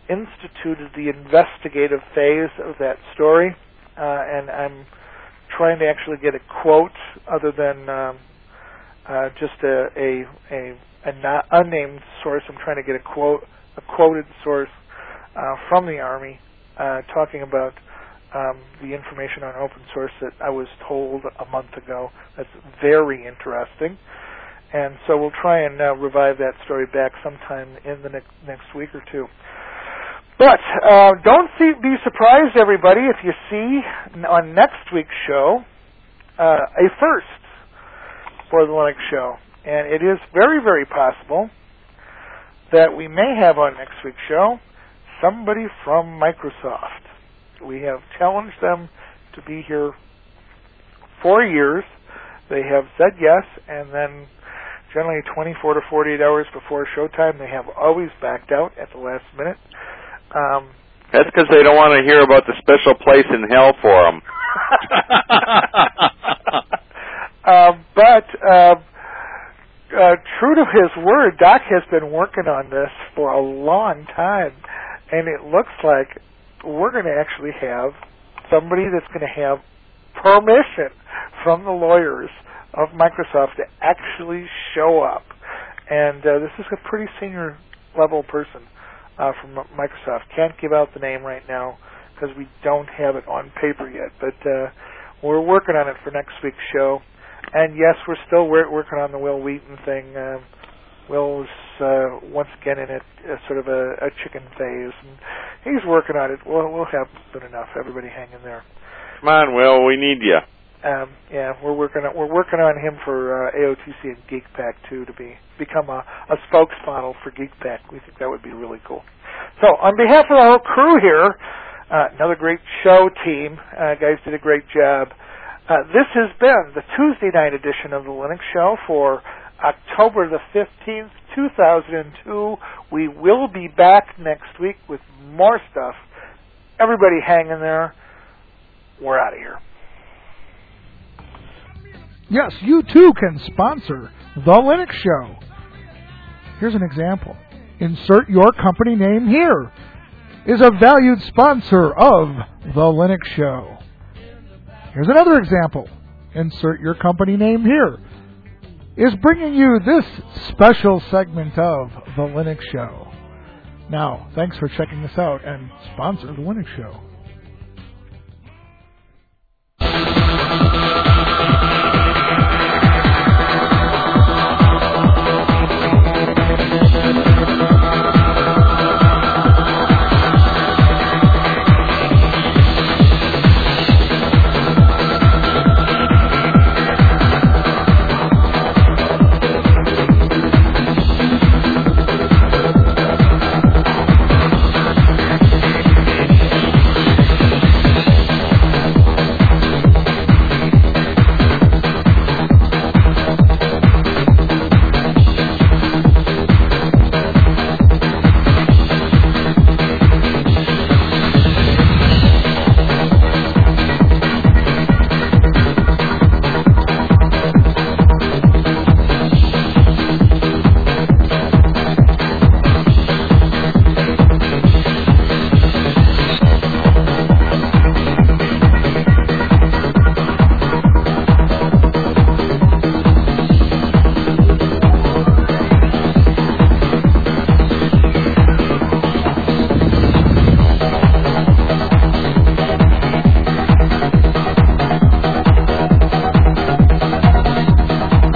instituted the investigative phase of that story, and I'm trying to actually get a quote other than just a not unnamed source. I'm trying to get a quoted source from the Army talking about the information on open source that I was told a month ago. That's very interesting. And so we'll try and revive that story back sometime in the next week or two. But don't be surprised, everybody, if you see on next week's show a first for the Linux show. And it is very, very possible that we may have on next week's show somebody from Microsoft. We have challenged them to be here 4 years. They have said yes, and then generally 24 to 48 hours before showtime, they have always backed out at the last minute. That's because they don't want to hear about the special place in hell for them. But true to his word, Doc has been working on this for a long time, and it looks like we're going to actually have somebody that's going to have permission from the lawyers of Microsoft to actually show up. And this is a pretty senior level person from Microsoft. Can't give out the name right now because we don't have it on paper yet, but we're working on it for next week's show. And yes, we're still working on the Will Wheaton thing. Will's once again in sort of a chicken phase, and he's working on it. We'll have soon enough. Everybody hang in there. Come on, Will, we need you. Yeah, we're working on him for AOTC and GeekPack too, to become a spokesmodel for GeekPack. We think that would be really cool. So, on behalf of the whole crew here, another great show team. Guys did a great job. This has been the Tuesday night edition of the Linux Show for October the 15th, 2002. We will be back next week with more stuff. Everybody hang in there. We're out of here. Yes, you too can sponsor the Linux Show. Here's an example. Insert your company name here. Is a valued sponsor of the Linux Show. Here's another example. Insert your company name here. Is bringing you this special segment of the Linux Show. Now, thanks for checking us out and sponsor the Linux Show.